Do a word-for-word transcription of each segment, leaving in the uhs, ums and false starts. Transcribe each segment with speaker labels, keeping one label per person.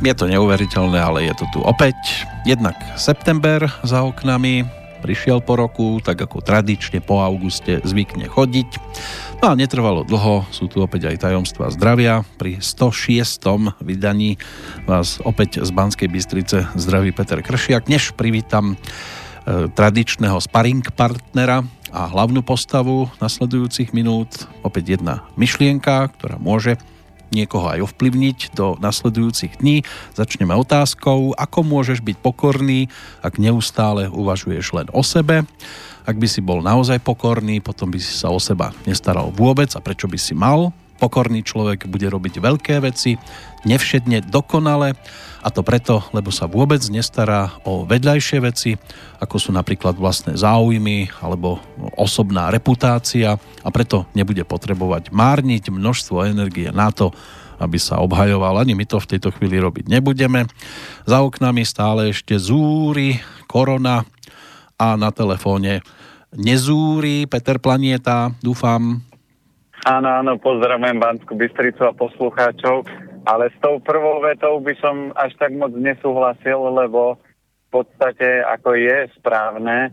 Speaker 1: Je to neuveriteľné, ale je to tu opäť. Jednak september za oknami, prišiel po roku, tak ako tradične po auguste zvykne chodiť. No a netrvalo dlho, sú tu opäť aj tajomstvá zdravia. Pri stošiestom vydaní vás opäť z Banskej Bystrice zdraví Peter Kršiak. Než privítam e, tradičného sparring partnera a hlavnú postavu nasledujúcich minút, opäť jedna myšlienka, ktorá môže niekoho aj ovplyvniť do nasledujúcich dní. Začneme otázkou, ako môžeš byť pokorný, ak neustále uvažuješ len o sebe. Ak by si bol naozaj pokorný, potom by si sa o seba nestaral vôbec. A prečo by si mal? Pokorný človek bude robiť veľké veci, nevšetne dokonale, a to preto, lebo sa vôbec nestará o vedľajšie veci, ako sú napríklad vlastné záujmy alebo osobná reputácia, a preto nebude potrebovať márniť množstvo energie na to, aby sa obhajoval. Ani my to v tejto chvíli robiť nebudeme. Za oknami stále ešte zúri korona a na telefóne nezúri Peter Planieta, dúfam.
Speaker 2: Áno, áno, pozdravujem Banskú Bystricu a poslucháčov, ale s tou prvou vetou by som až tak moc nesúhlasil, lebo v podstate ako je správne,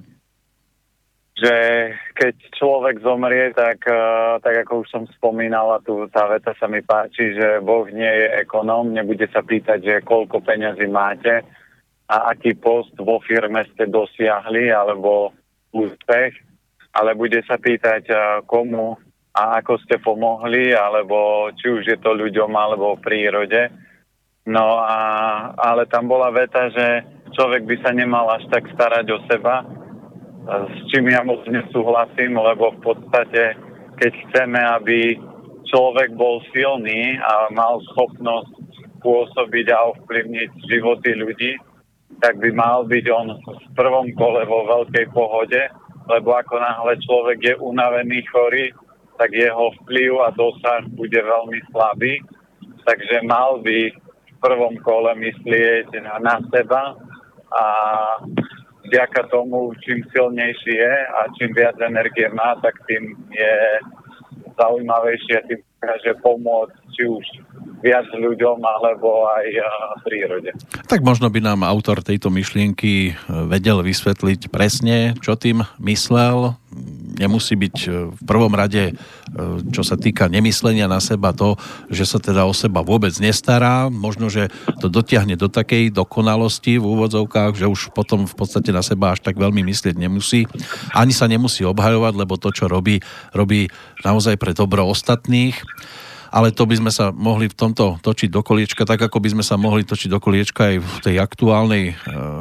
Speaker 2: že keď človek zomrie, tak, tak ako už som spomínal, a tu tá veta sa mi páči, že Boh nie je ekonóm, nebude sa pýtať, že koľko peňazí máte a aký post vo firme ste dosiahli, alebo úspech, ale bude sa pýtať, komu a ako ste pomohli, alebo či už je to ľuďom, alebo v prírode. No a, ale tam bola veta, že človek by sa nemal až tak starať o seba, s čím ja moc nesúhlasím, lebo v podstate, keď chceme, aby človek bol silný a mal schopnosť pôsobiť a ovplyvniť životy ľudí, tak by mal byť on v prvom kole vo veľkej pohode, lebo ako náhle človek je unavený, chorý, tak jeho vplyv a dosah bude veľmi slabý. Takže mal by v prvom kole myslieť na seba a vďaka tomu, čím silnejší je a čím viac energie má, tak tým je zaujímavejšie, tým môže pomôcť či už viac ľuďom alebo aj v prírode.
Speaker 1: Tak možno by nám autor tejto myšlienky vedel vysvetliť presne, čo tým myslel. Nemusí byť v prvom rade, čo sa týka nemyslenia na seba, to, že sa teda o seba vôbec nestará. Možno, že to dotiahne do takej dokonalosti v úvodzovkách, že už potom v podstate na seba až tak veľmi myslieť nemusí. Ani sa nemusí obhajovať, lebo to, čo robí, robí naozaj pre dobro ostatných. Ale to by sme sa mohli v tomto točiť do koliečka, tak ako by sme sa mohli točiť do koliečka aj v tej aktuálnej e,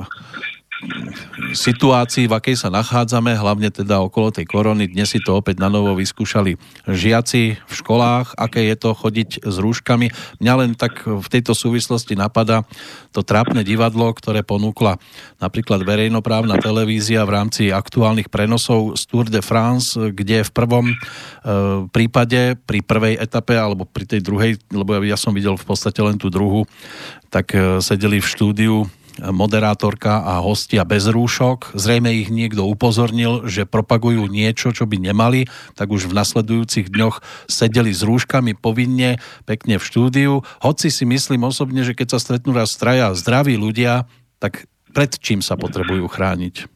Speaker 1: situácii, v akej sa nachádzame, hlavne teda okolo tej korony. Dnes si to opäť na novo vyskúšali žiaci v školách, aké je to chodiť s rúškami. Mňa len tak v tejto súvislosti napadá to trápne divadlo, ktoré ponúkla napríklad verejnoprávna televízia v rámci aktuálnych prenosov z Tour de France, kde v prvom e, prípade, pri prvej etape, alebo pri tej druhej, lebo ja som videl v podstate len tú druhú, tak e, sedeli v štúdiu moderátorka a hostia bez rúšok. Zrejme ich niekto upozornil, že propagujú niečo, čo by nemali, tak už v nasledujúcich dňoch sedeli s rúškami povinne, pekne v štúdiu. Hoci si myslím osobne, že keď sa stretnú raz traja zdraví ľudia, tak pred čím sa potrebujú chrániť?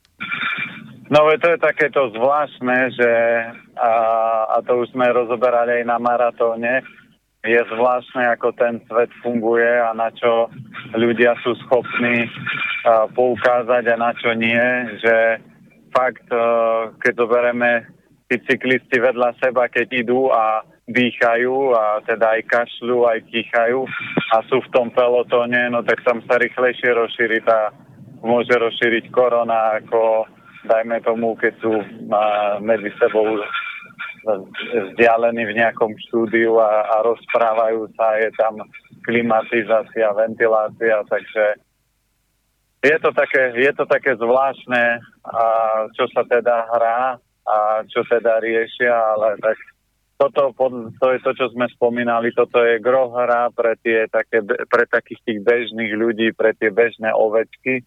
Speaker 2: No to je takéto zvláštne, že a, a to už sme rozoberali aj na maratóne, je zvláštne, ako ten svet funguje a na čo ľudia sú schopní uh, poukázať a na čo nie, že fakt, uh, keď zoberieme tí cyklisti vedľa seba, keď idú a dýchajú a teda aj kašľú, aj kýchajú a sú v tom pelotóne, no tak tam sa rýchlejšie rozšíri tá, môže rozšíriť korona, ako dajme tomu, keď sú uh, medzi sebou vzdialení v nejakom štúdiu a, a rozprávajú sa, je tam klimatizácia, ventilácia, takže je to také, je to také zvláštne, a čo sa teda hrá a čo teda riešia, ale tak toto, to je to, čo sme spomínali, toto je gro hra pre, tie, také, pre takých tých bežných ľudí, pre tie bežné ovečky.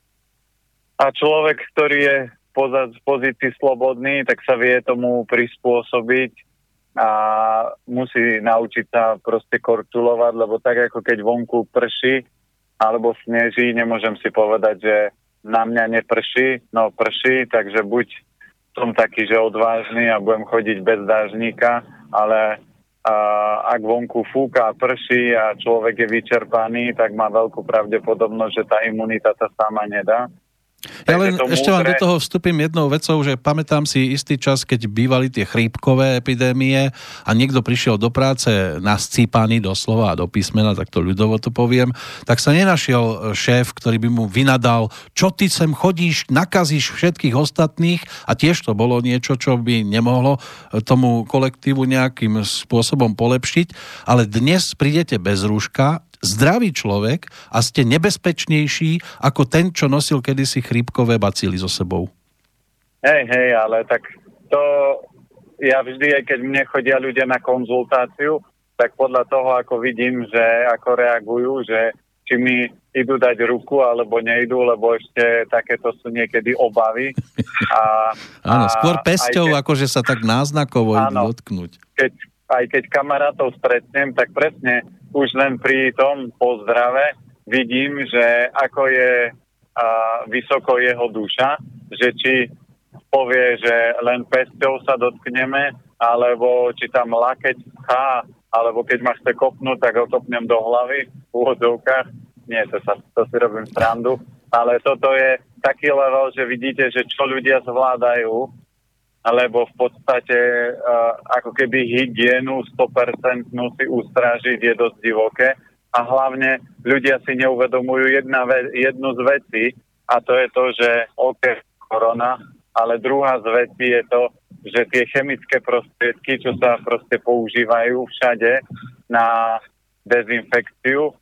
Speaker 2: A človek, ktorý je v pozícii slobodný, tak sa vie tomu prispôsobiť a musí naučiť sa proste korčulovať, lebo tak ako keď vonku prší alebo sneží, nemôžem si povedať, že na mňa neprší, no prší, takže buď som taký, že odvážny a budem chodiť bez dážnika, ale a, ak vonku fúka a prší a človek je vyčerpaný, tak má veľkú pravdepodobnosť, že tá imunita sa sama nedá.
Speaker 1: Ja len ešte vám do toho vstúpim jednou vecou, že pamätám si istý čas, keď bývali tie chrípkové epidémie a niekto prišiel do práce nascípaný doslova a do písmena, tak to ľudovo to poviem, tak sa nenašiel šéf, ktorý by mu vynadal, čo ty sem chodíš, nakazíš všetkých ostatných, a tiež to bolo niečo, čo by nemohlo tomu kolektívu nejakým spôsobom polepšiť, ale dnes prídete bez rúška, zdravý človek a ste nebezpečnejší ako ten, čo nosil kedysi chrípkové bacily so sebou.
Speaker 2: Hej, hej, ale tak to ja vždy, aj keď mne chodia ľudia na konzultáciu, tak podľa toho, ako vidím, že ako reagujú, že či mi idú dať ruku, alebo neidú, lebo ešte takéto sú niekedy obavy. A,
Speaker 1: áno, skôr pesťou, keď, akože sa tak náznakovo idú dotknúť.
Speaker 2: Keď, aj keď kamarátov stretnem, tak presne už len pri tom pozdrave vidím, že ako je a, vysoko jeho duša, že či povie, že len pesťou sa dotkneme, alebo či tam lakeť chá, alebo keď ma chce kopnúť, tak ho kopnem do hlavy v úvodzovkách. Nie, to, sa, to si robím srandu. Ale toto je taký level, že vidíte, že čo ľudia zvládajú, lebo v podstate uh, ako keby hygienu sto percent si ustrážiť je dosť divoké a hlavne ľudia si neuvedomujú jedna ve- jednu z vecí a to je to, že OK, korona, ale druhá z vecí je to, že tie chemické prostriedky, čo sa proste používajú všade na dezinfekciu,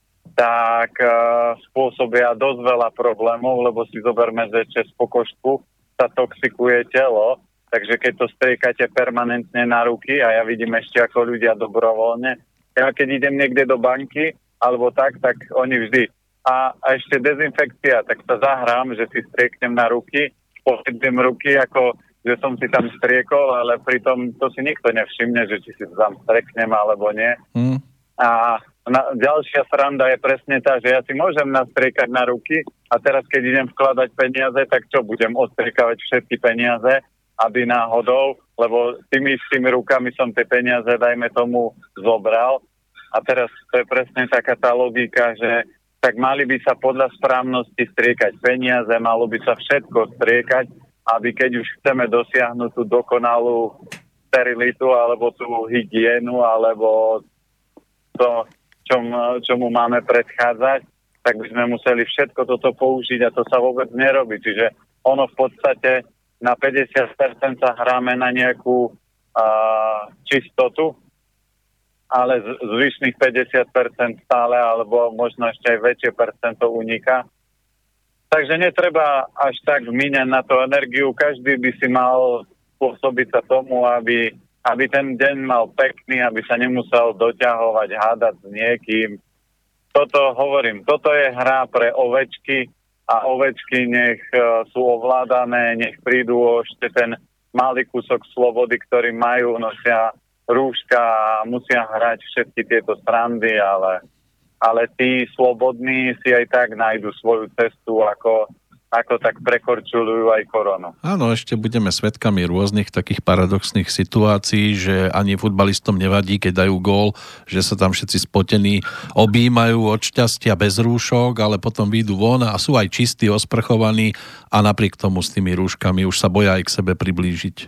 Speaker 2: tak uh, spôsobia dosť veľa problémov, lebo si zoberme, že cez pokožku sa toxikuje telo. Takže keď to striekate permanentne na ruky a ja vidím ešte ako ľudia dobrovoľne, ja keď idem niekde do banky alebo tak, tak oni vždy a, a ešte dezinfekcia, tak sa zahrám, že si strieknem na ruky, pohľadím ruky, ako že som si tam striekol, ale pritom to si nikto nevšimne, že či si tam strieknem alebo nie. Mm. A na, ďalšia sranda je presne tá, že ja si môžem nastriekať na ruky a teraz keď idem vkladať peniaze, tak čo, budem odstriekavať všetky peniaze, aby náhodou, lebo tými tými rukami som tie peniaze, dajme tomu, zobral. A teraz to je presne taká tá logika, že tak mali by sa podľa správnosti striekať peniaze, malo by sa všetko striekať, aby keď už chceme dosiahnuť tú dokonalú sterilitu, alebo tú hygienu, alebo to, čom, čomu máme predchádzať, tak by sme museli všetko toto použiť a to sa vôbec nerobí. Čiže ono v podstate na päťdesiat percent sa hráme na nejakú uh, čistotu, ale z, zvyšných päťdesiat percent stále, alebo možno ešte aj väčšie percento uniká. Takže netreba až tak míňať na to energiu. Každý by si mal spôsobiť sa tomu, aby, aby ten deň mal pekný, aby sa nemusel doťahovať, hádať s niekým. Toto hovorím, toto je hra pre ovečky, a ovečky nech uh, sú ovládané, nech prídu ešte ten malý kúsok slobody, ktorý majú, nosia rúška a musia hrať všetky tieto srandy, ale, ale tí slobodní si aj tak nájdu svoju cestu, ako, ako tak prekorčujú aj koronu.
Speaker 1: Áno, ešte budeme svedkami rôznych takých paradoxných situácií, že ani futbalistom nevadí, keď dajú gól, že sa tam všetci spotení objímajú od šťastia bez rúšok, ale potom výjdu von a sú aj čistí, osprchovaní a napriek tomu s tými rúškami už sa boja aj k sebe priblížiť.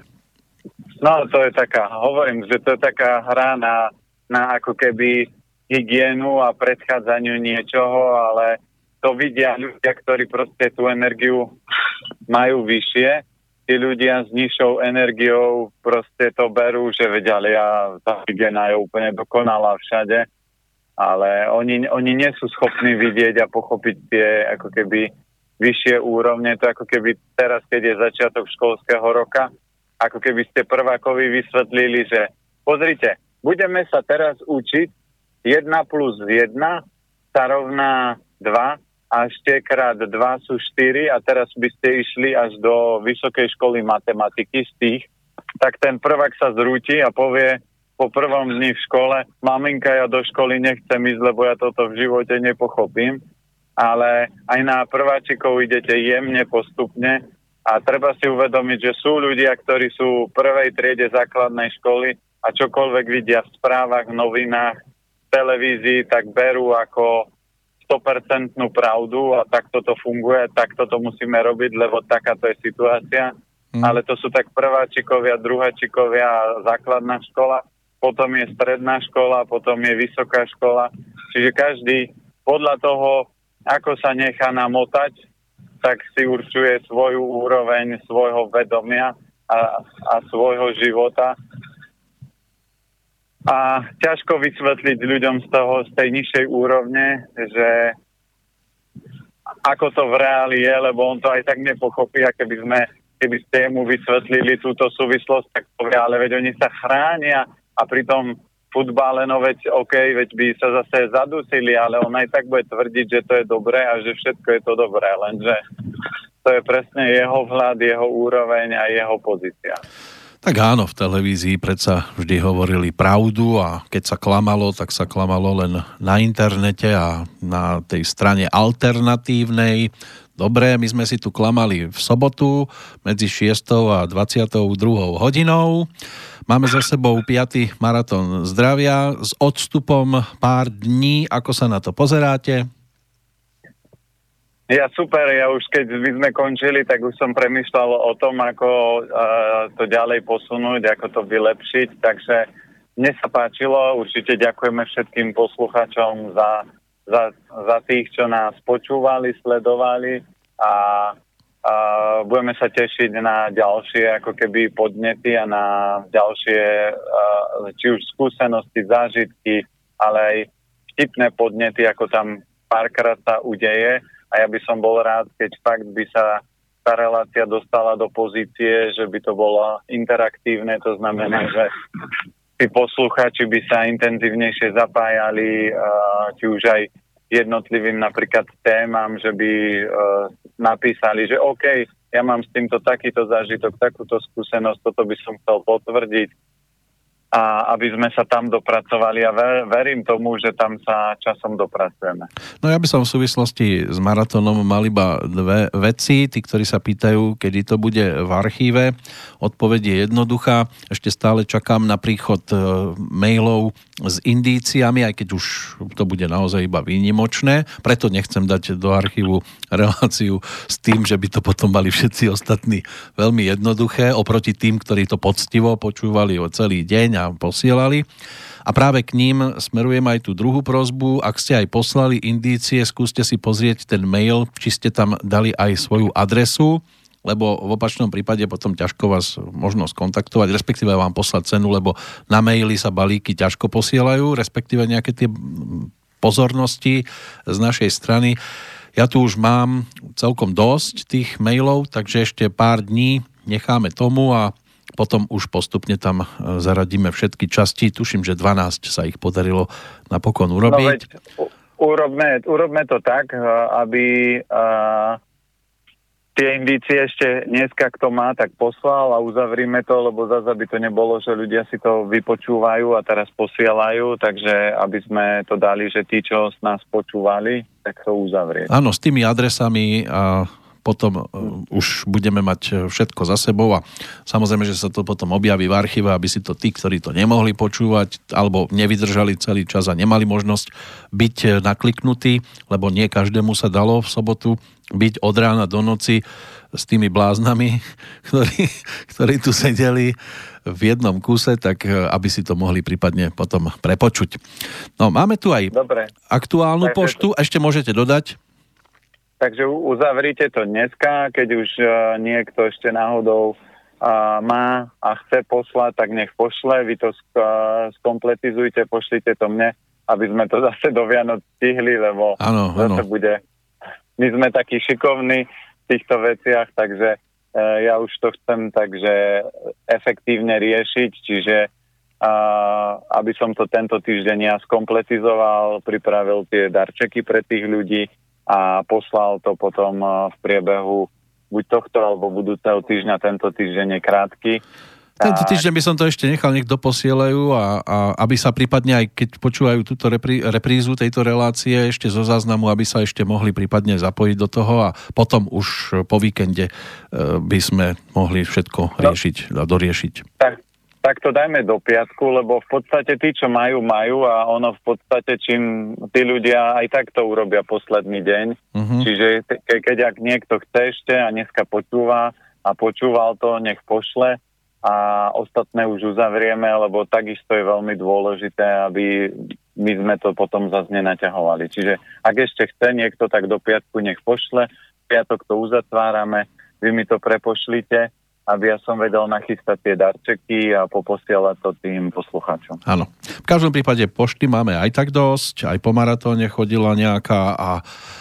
Speaker 2: No, to je taká, hovorím, že to je taká hra na, na ako keby hygienu a predchádzaniu niečoho, ale to vidia ľudia, ktorí proste tú energiu majú vyššie. Tí ľudia s nižšou energiou proste to berú, že vedia, ale ja, tá hygiena je úplne dokonalá všade, ale oni, oni nie sú schopní vidieť a pochopiť tie ako keby vyššie úrovne. To ako keby teraz, keď je začiatok školského roka, ako keby ste prvákovi vysvetlili, že pozrite, budeme sa teraz učiť jedna plus jedna sa rovná dva a ešte krát dva sú štyri a teraz by ste išli až do vysokej školy matematiky z tých tak ten prvák sa zrúti a povie po prvom dni v škole, maminka, ja do školy nechcem ísť, lebo ja toto v živote nepochopím. Ale aj na prváčikov idete jemne, postupne a treba si uvedomiť, že sú ľudia, ktorí sú v prvej triede základnej školy a čokoľvek vidia v správach, v novinách, v televízii, tak berú ako sto percent pravdu a takto to funguje, takto to musíme robiť, lebo takáto je situácia. Mm. Ale to sú tak prváčikovia, druháčikovia, základná škola, potom je stredná škola, potom je vysoká škola. Čiže každý podľa toho, ako sa nechá namotať, tak si určuje svoju úroveň svojho vedomia a, a svojho života. A ťažko vysvetliť ľuďom z toho, z tej nižšej úrovne, že ako to v reáli je, lebo on to aj tak nepochopí, a keby sme, keby ste mu vysvetlili túto súvislosť, tak povie, ale veď oni sa chránia a pritom futbále, no veď OK, veď by sa zase zadusili, ale on aj tak bude tvrdiť, že to je dobré a že všetko je to dobré, lenže to je presne jeho vhľad, jeho úroveň a jeho pozícia.
Speaker 1: Tak áno, v televízii predsa vždy hovorili pravdu a keď sa klamalo, tak sa klamalo len na internete a na tej strane alternatívnej. Dobre, my sme si tu klamali v sobotu medzi šiestou a dvadsiatou druhou hodinou. Máme za sebou piaty maratón zdravia s odstupom pár dní. Ako sa na to pozeráte?
Speaker 2: Ja super, ja už keď by sme končili, tak už som premýšľal o tom, ako uh, to ďalej posunúť, ako to vylepšiť, takže mne sa páčilo, určite ďakujeme všetkým posluchačom za, za, za tých, čo nás počúvali, sledovali a, a budeme sa tešiť na ďalšie ako keby podnety a na ďalšie uh, či už skúsenosti, zážitky, ale aj vtipné podnety, ako tam párkrát sa udeje. A ja by som bol rád, keď fakt by sa tá relácia dostala do pozície, že by to bolo interaktívne, to znamená, že tí posluchači by sa intenzívnejšie zapájali, či už aj jednotlivým napríklad témam, že by napísali, že OK, ja mám s týmto takýto zážitok, takúto skúsenosť, toto by som chcel potvrdiť. A aby sme sa tam dopracovali a ver, verím tomu, že tam sa časom dopracujeme.
Speaker 1: No ja by som v súvislosti s maratónom mal iba dve veci. Tí, ktorí sa pýtajú, kedy to bude v archíve, odpoveď je jednoduchá. Ešte stále čakám na príchod mailov s indíciami, aj keď už to bude naozaj iba výnimočné. Preto nechcem dať do archívu reláciu s tým, že by to potom mali všetci ostatní veľmi jednoduché, oproti tým, ktorí to poctivo počúvali o celý deň a posielali. A práve k ním smerujem aj tú druhú prosbu. Ak ste aj poslali indície, skúste si pozrieť ten mail, či ste tam dali aj svoju adresu, lebo v opačnom prípade potom ťažko vás možno skontaktovať, respektíve vám poslať cenu, lebo na maily sa balíky ťažko posielajú, respektíve nejaké tie pozornosti z našej strany. Ja tu už mám celkom dosť tých mailov, takže ešte pár dní necháme tomu a potom už postupne tam zaradíme všetky časti. Tuším, že dvanásť sa ich podarilo napokon urobiť. No veď,
Speaker 2: urobme, urobme to tak, aby uh, tie indície ešte dneska, kto má, tak poslal a uzavrime to, lebo zase by to nebolo, že ľudia si to vypočúvajú a teraz posielajú, takže aby sme to dali, že tí, čo z nás počúvali, tak to uzavrieť.
Speaker 1: Áno, s tými adresami a potom uh, už budeme mať všetko za sebou a samozrejme, že sa to potom objaví v archíve, aby si to tí, ktorí to nemohli počúvať alebo nevydržali celý čas a nemali možnosť byť nakliknutí, lebo nie každému sa dalo v sobotu byť od rána do noci s tými bláznami, ktorí, ktorí tu sedeli v jednom kuse, tak aby si to mohli prípadne potom prepočuť. No, máme tu aj Dobre. aktuálnu Takže... poštu, ešte môžete dodať.
Speaker 2: Takže uzavrite to dneska, keď už uh, niekto ešte náhodou uh, má a chce poslať, tak nech pošle, vy to sk- uh, skompletizujte, pošlite to mne, aby sme to zase do Vianoc stihli, lebo ano, zase ano. bude... My sme takí šikovní v týchto veciach, takže uh, ja už to chcem takže efektívne riešiť, čiže uh, aby som to tento týždeň ja skompletizoval, pripravil tie darčeky pre tých ľudí, a poslal to potom v priebehu buď tohto alebo budúceho týždňa, tento týždeň je krátky,
Speaker 1: Tento týždeň by som to ešte nechal, nech doposielajú a, a aby sa prípadne, aj keď počúvajú túto reprí, reprízu tejto relácie ešte zo záznamu, aby sa ešte mohli prípadne zapojiť do toho a potom už po víkende by sme mohli všetko riešiť a doriešiť.
Speaker 2: Tak, tak to dajme do piatku, lebo v podstate tí, čo majú, majú a ono v podstate, čím tí ľudia aj tak to urobia posledný deň. Uh-huh. Čiže ke, keď ak niekto chce ešte a dneska počúva a počúval to, nech pošle a ostatné už uzavrieme, lebo takisto je veľmi dôležité, aby my sme to potom zase nenaťahovali. Čiže ak ešte chce niekto, tak do piatku nech pošle, v piatok to uzatvárame, vy mi to prepošlite, aby ja som vedel nachystať tie darčeky a poposielať to tým poslucháčom.
Speaker 1: Áno. V každom prípade pošty máme aj tak dosť, aj po maratóne chodila nejaká a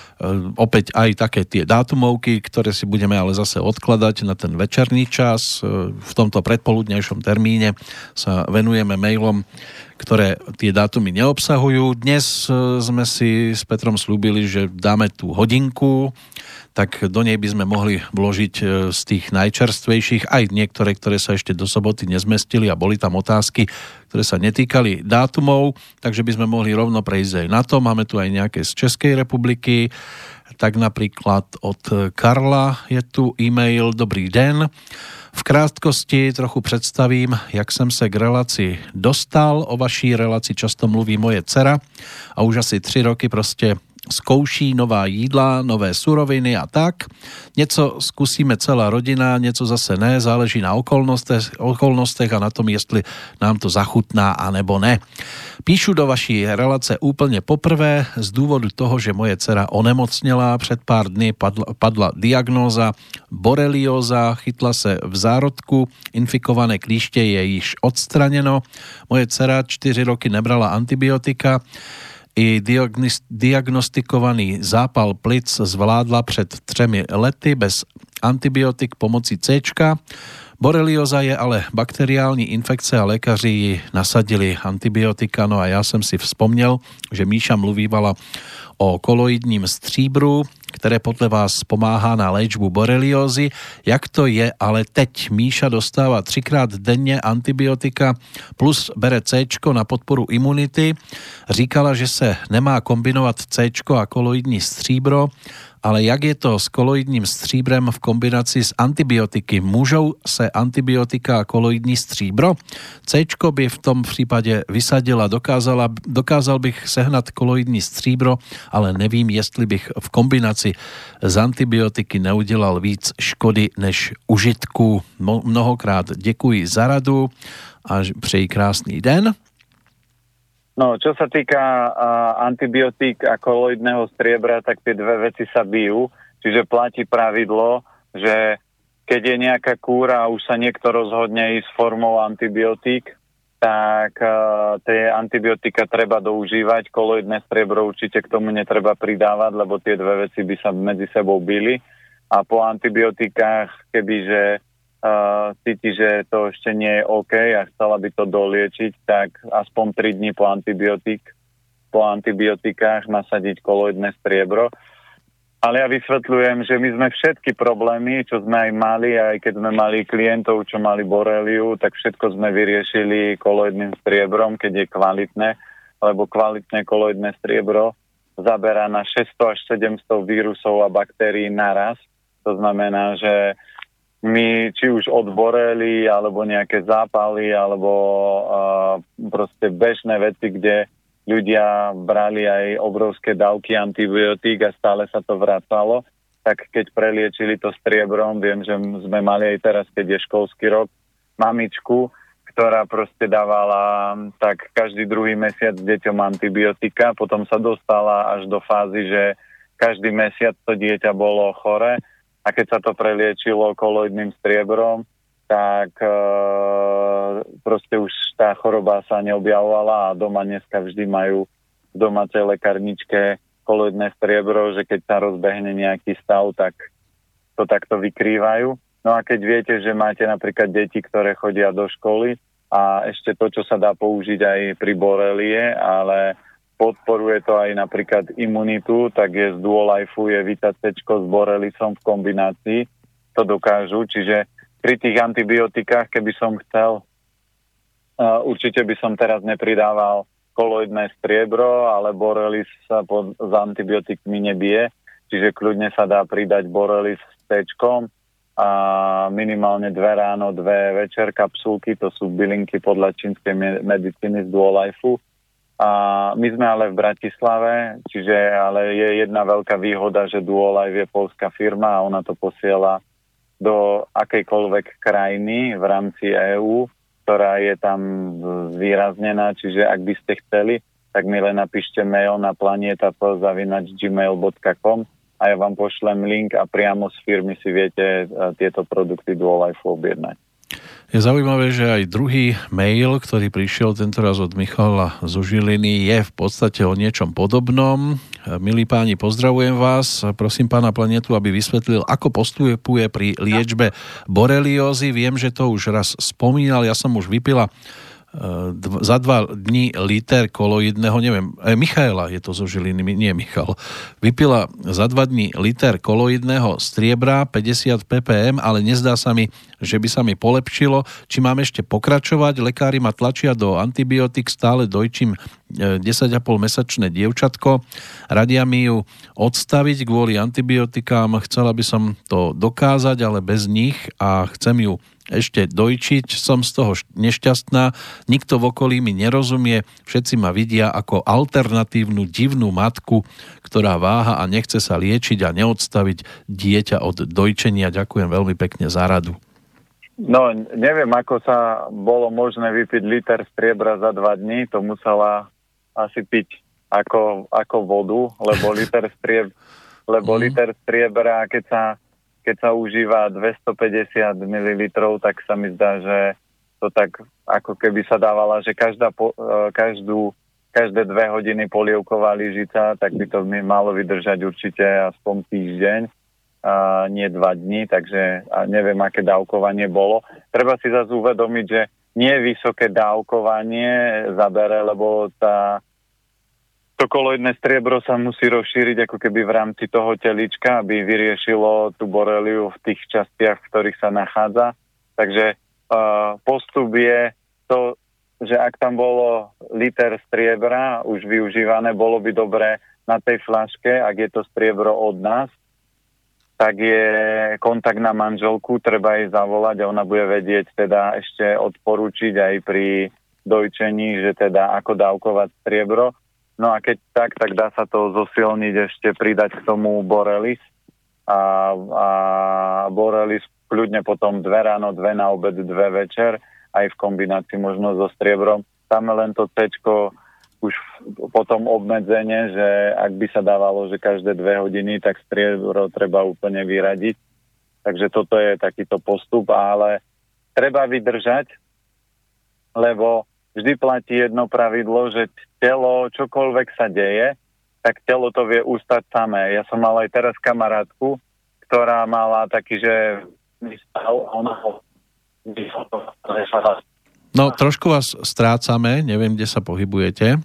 Speaker 1: opäť aj také tie dátumovky, ktoré si budeme ale zase odkladať na ten večerný čas. V tomto predpoludnejšom termíne sa venujeme mailom, ktoré tie dátumy neobsahujú. Dnes sme si s Petrom slúbili, že dáme tú hodinku, tak do nej by sme mohli vložiť z tých najčerstvejších aj niektoré, ktoré sa ešte do soboty nezmestili a boli tam otázky, ktoré sa netýkali dátumov, takže by sme mohli rovno prejsť aj na to. Máme tu aj nejaké z Českej republiky, tak napríklad od Karla je tu e-mail. Dobrý den. V krátkosti trochu představím, jak jsem se k relaci dostal. O vaší relaci často mluví moje dcera a už asi tři roky prostě zkouší nová jídla, nové suroviny a tak. Něco zkusíme celá rodina, něco zase ne, záleží na okolnostech, okolnostech a na tom, jestli nám to zachutná a nebo ne. Píšu do vaší relace úplně poprvé z důvodu toho, že moje dcera onemocněla, před pár dny padla, padla diagnóza borelioza, chytla se v zárodku, infikované klíště je již odstraněno. Moje dcera čtyři roky nebrala antibiotika, i diagnostikovaný zápal plic zvládla před třemi lety bez antibiotik pomocí C. Borelioza je ale bakteriální infekce a lékaři ji nasadili antibiotika. No a já jsem si vzpomněl, že Míša mluvívala o koloidním stříbru, které podle vás pomáhá na léčbu boreliózy. Jak to je ale teď? Míša dostává třikrát denně antibiotika plus bere C na podporu imunity. Říkala, že se nemá kombinovat C a koloidní stříbro, ale jak je to s koloidním stříbrem v kombinaci s antibiotiky? Můžou se antibiotika a koloidní stříbro? C by v tom případě vysadila, dokázala, dokázal bych sehnat koloidní stříbro, ale nevím, jestli bych v kombinaci z antibiotiky neudělal víc škody než užitku. Mnohokrát děkuji za radu a přeji krásný den.
Speaker 2: No, čo sa týka uh, antibiotík a koloidného striebra, tak tie dve veci sa bijú. Čiže platí pravidlo, že keď je nejaká kúra a už sa niekto rozhodne ísť formou antibiotík, tak uh, tie antibiotika treba doužívať. Koloidné striebro určite k tomu netreba pridávať, lebo tie dve veci by sa medzi sebou bili. A po antibiotikách, kebyže Uh, cíti, že to ešte nie je OK a chcela by to doliečiť, tak aspoň tri dni po antibiotik, po antibiotikách nasadiť koloidné striebro. Ale ja vysvetľujem, že my sme všetky problémy, čo sme aj mali, aj keď sme mali klientov, čo mali boreliu, tak všetko sme vyriešili koloidným striebrom, keď je kvalitné, lebo kvalitné koloidné striebro zaberá na šesťsto až sedemsto vírusov a baktérií naraz. To znamená, že my či už od borely, alebo nejaké zápaly, alebo uh, proste bežné veci, kde ľudia brali aj obrovské dávky antibiotík a stále sa to vracalo, tak keď preliečili to striebrom, viem, že sme mali aj teraz, keď je školský rok, mamičku, ktorá proste dávala tak každý druhý mesiac deťom antibiotika, potom sa dostala až do fázy, že každý mesiac to dieťa bolo chore. A keď sa to preliečilo koloidným striebrom, tak e, proste už tá choroba sa neobjavovala a doma dneska vždy majú v domácej lekárničke koloidné striebro, že keď sa rozbehne nejaký stav, tak to takto vykrývajú. No a keď viete, že máte napríklad deti, ktoré chodia do školy a ešte to, čo sa dá použiť aj pri borelie, ale podporuje to aj napríklad imunitu, tak je z Duolifeu je Vita C s borelisom v kombinácii. To dokážu, čiže pri tých antibiotikách, keby som chcel, uh, určite by som teraz nepridával koloidné striebro, ale borelis sa pod, s antibiotikmi nebije, čiže kľudne sa dá pridať borelis s téčkom a minimálne dve ráno, dve večer kapsulky, to sú bylinky podľa čínskej medicíny z Duolifeu. A my sme ale v Bratislave, čiže ale je jedna veľká výhoda, že Duolife je poľská firma a ona to posiela do akejkoľvek krajiny v rámci EÚ, ktorá je tam zvýraznená, čiže ak by ste chceli, tak mi len napíšte mail na planeta zavináč gmail bodka com a ja vám pošlem link a priamo z firmy si viete tieto produkty Duolifeu objednať.
Speaker 1: Je zaujímavé, že aj druhý mail, ktorý prišiel tentoraz od Michala zo Žiliny, je v podstate o niečom podobnom. Milí páni, pozdravujem vás. Prosím pána Planetu, aby vysvetlil, ako postupuje pri liečbe boreliózy. Viem, že to už raz spomínal. Ja som už vypila Dva, za dva dní liter koloidného, neviem, e, Michaela je to zo Žiliny, nie Michal, vypila za dva dní liter koloidného striebra, päťdesiat ppm, ale nezdá sa mi, že by sa mi polepšilo. Či mám ešte pokračovať? Lekári ma tlačia do antibiotik, stále dojčím desať a pol mesačné dievčatko. Radia mi ju odstaviť kvôli antibiotikám. Chcela by som to dokázať, ale bez nich a chcem ju ešte dojčiť, som z toho nešťastná, nikto v okolí mi nerozumie, všetci ma vidia ako alternatívnu divnú matku, ktorá váha a nechce sa liečiť a neodstaviť dieťa od dojčenia. Ďakujem veľmi pekne za radu.
Speaker 2: No, neviem, ako sa bolo možné vypiť liter striebra za dva dní, to musela asi piť ako, ako vodu, lebo liter strieb, lebo mm. liter striebra, keď sa keď sa užíva dvestopäťdesiat mililitrov, tak sa mi zdá, že to tak ako keby sa dávala, že každá, každú, každé dve hodiny polievková lyžica, tak by to mi malo vydržať určite aspoň týždeň, a nie dva dní, takže a neviem, aké dávkovanie bolo. Treba si zase uvedomiť, že nie vysoké dávkovanie zabere, lebo tá to koloidné striebro sa musí rozšíriť ako keby v rámci toho telička, aby vyriešilo tú boreliu v tých častiach, v ktorých sa nachádza. Takže uh, postup je to, že ak tam bolo liter striebra už využívané, bolo by dobré na tej fľaške, ak je to striebro od nás, tak je kontakt na manželku, treba jej zavolať a ona bude vedieť teda ešte odporúčiť aj pri dojčení, že teda ako dávkovať striebro. No a keď tak, tak dá sa to zosilniť, ešte pridať k tomu borelis a, a borelis kľudne potom dve ráno, dve na obed, dve večer, aj v kombinácii možno so striebrom. Tam je len to C-čko už potom obmedzenie, že ak by sa dávalo, že každé dve hodiny, tak striebro treba úplne vyradiť. Takže toto je takýto postup, ale treba vydržať, lebo vždy platí jedno pravidlo, že telo, čokoľvek sa deje, tak telo to vie ustať samé. Ja som mal aj teraz kamarátku, ktorá mala taký, že ona ho...
Speaker 1: No, trošku vás strácame, neviem, kde sa pohybujete.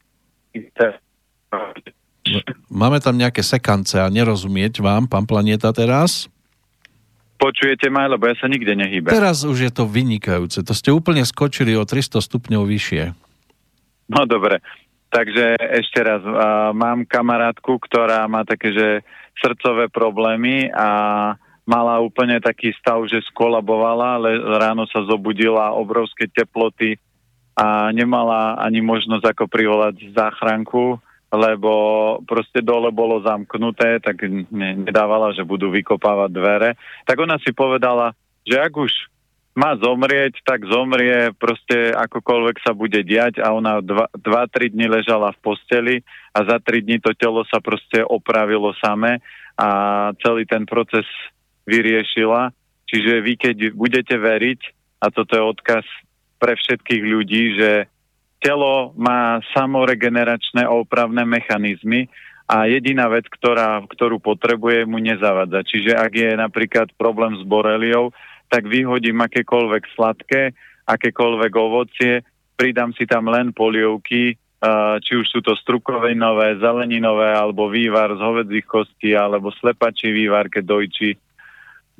Speaker 1: Máme tam nejaké sekance a nerozumieť vám, pán Planeta, teraz?
Speaker 2: Počujete ma, lebo ja sa nikde nehýbem.
Speaker 1: Teraz už je to vynikajúce. To ste úplne skočili o tristo stupňov vyššie.
Speaker 2: No dobre. Takže ešte raz. Uh, mám kamarátku, ktorá má také, že srdcové problémy a mala úplne taký stav, že skolabovala, ale ráno sa zobudila, obrovské teploty a nemala ani možnosť ako privolať záchranku, lebo proste dole bolo zamknuté, tak nedávala, že budú vykopávať dvere. Tak ona si povedala, že ak už má zomrieť, tak zomrie proste akokoľvek sa bude diať a ona dva tri dni ležala v posteli a za tri dni to telo sa proste opravilo samé a celý ten proces vyriešila. Čiže vy, keď budete veriť, a toto je odkaz pre všetkých ľudí, že telo má samoregeneračné opravné mechanizmy a jediná vec, ktorá, ktorú potrebuje, mu nezavadza. Čiže ak je napríklad problém s boreliou, tak vyhodím akékoľvek sladké, akékoľvek ovocie, pridám si tam len polievky, či už sú to strukovinové, zeleninové, alebo vývar z hovädzích kostí, alebo slepačí vývar, keď dojčí.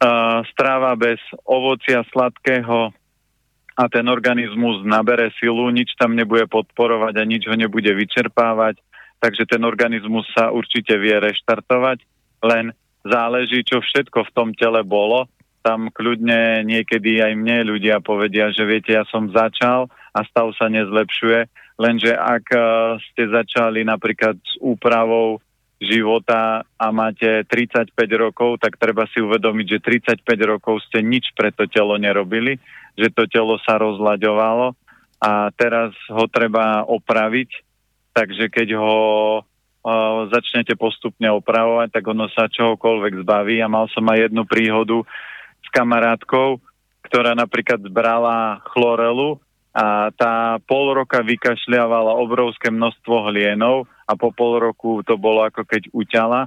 Speaker 2: stráva bez ovocia sladkého a ten organizmus nabere silu, nič tam nebude podporovať a nič ho nebude vyčerpávať, takže ten organizmus sa určite vie reštartovať, len záleží, čo všetko v tom tele bolo. Tam kľudne niekedy aj mne ľudia povedia, že viete, ja som začal a stav sa nezlepšuje, lenže ak ste začali napríklad s úpravou života a máte tridsaťpäť rokov, tak treba si uvedomiť, že tridsaťpäť rokov ste nič pre to telo nerobili, že to telo sa rozlaďovalo a teraz ho treba opraviť, takže keď ho uh, začnete postupne opravovať, tak ono sa čohokoľvek zbaví. A mal som aj jednu príhodu s kamarátkou, ktorá napríklad brala chlorelu a tá pol roka vykašľavala obrovské množstvo hlienov a po pol roku to bolo ako keď uťala.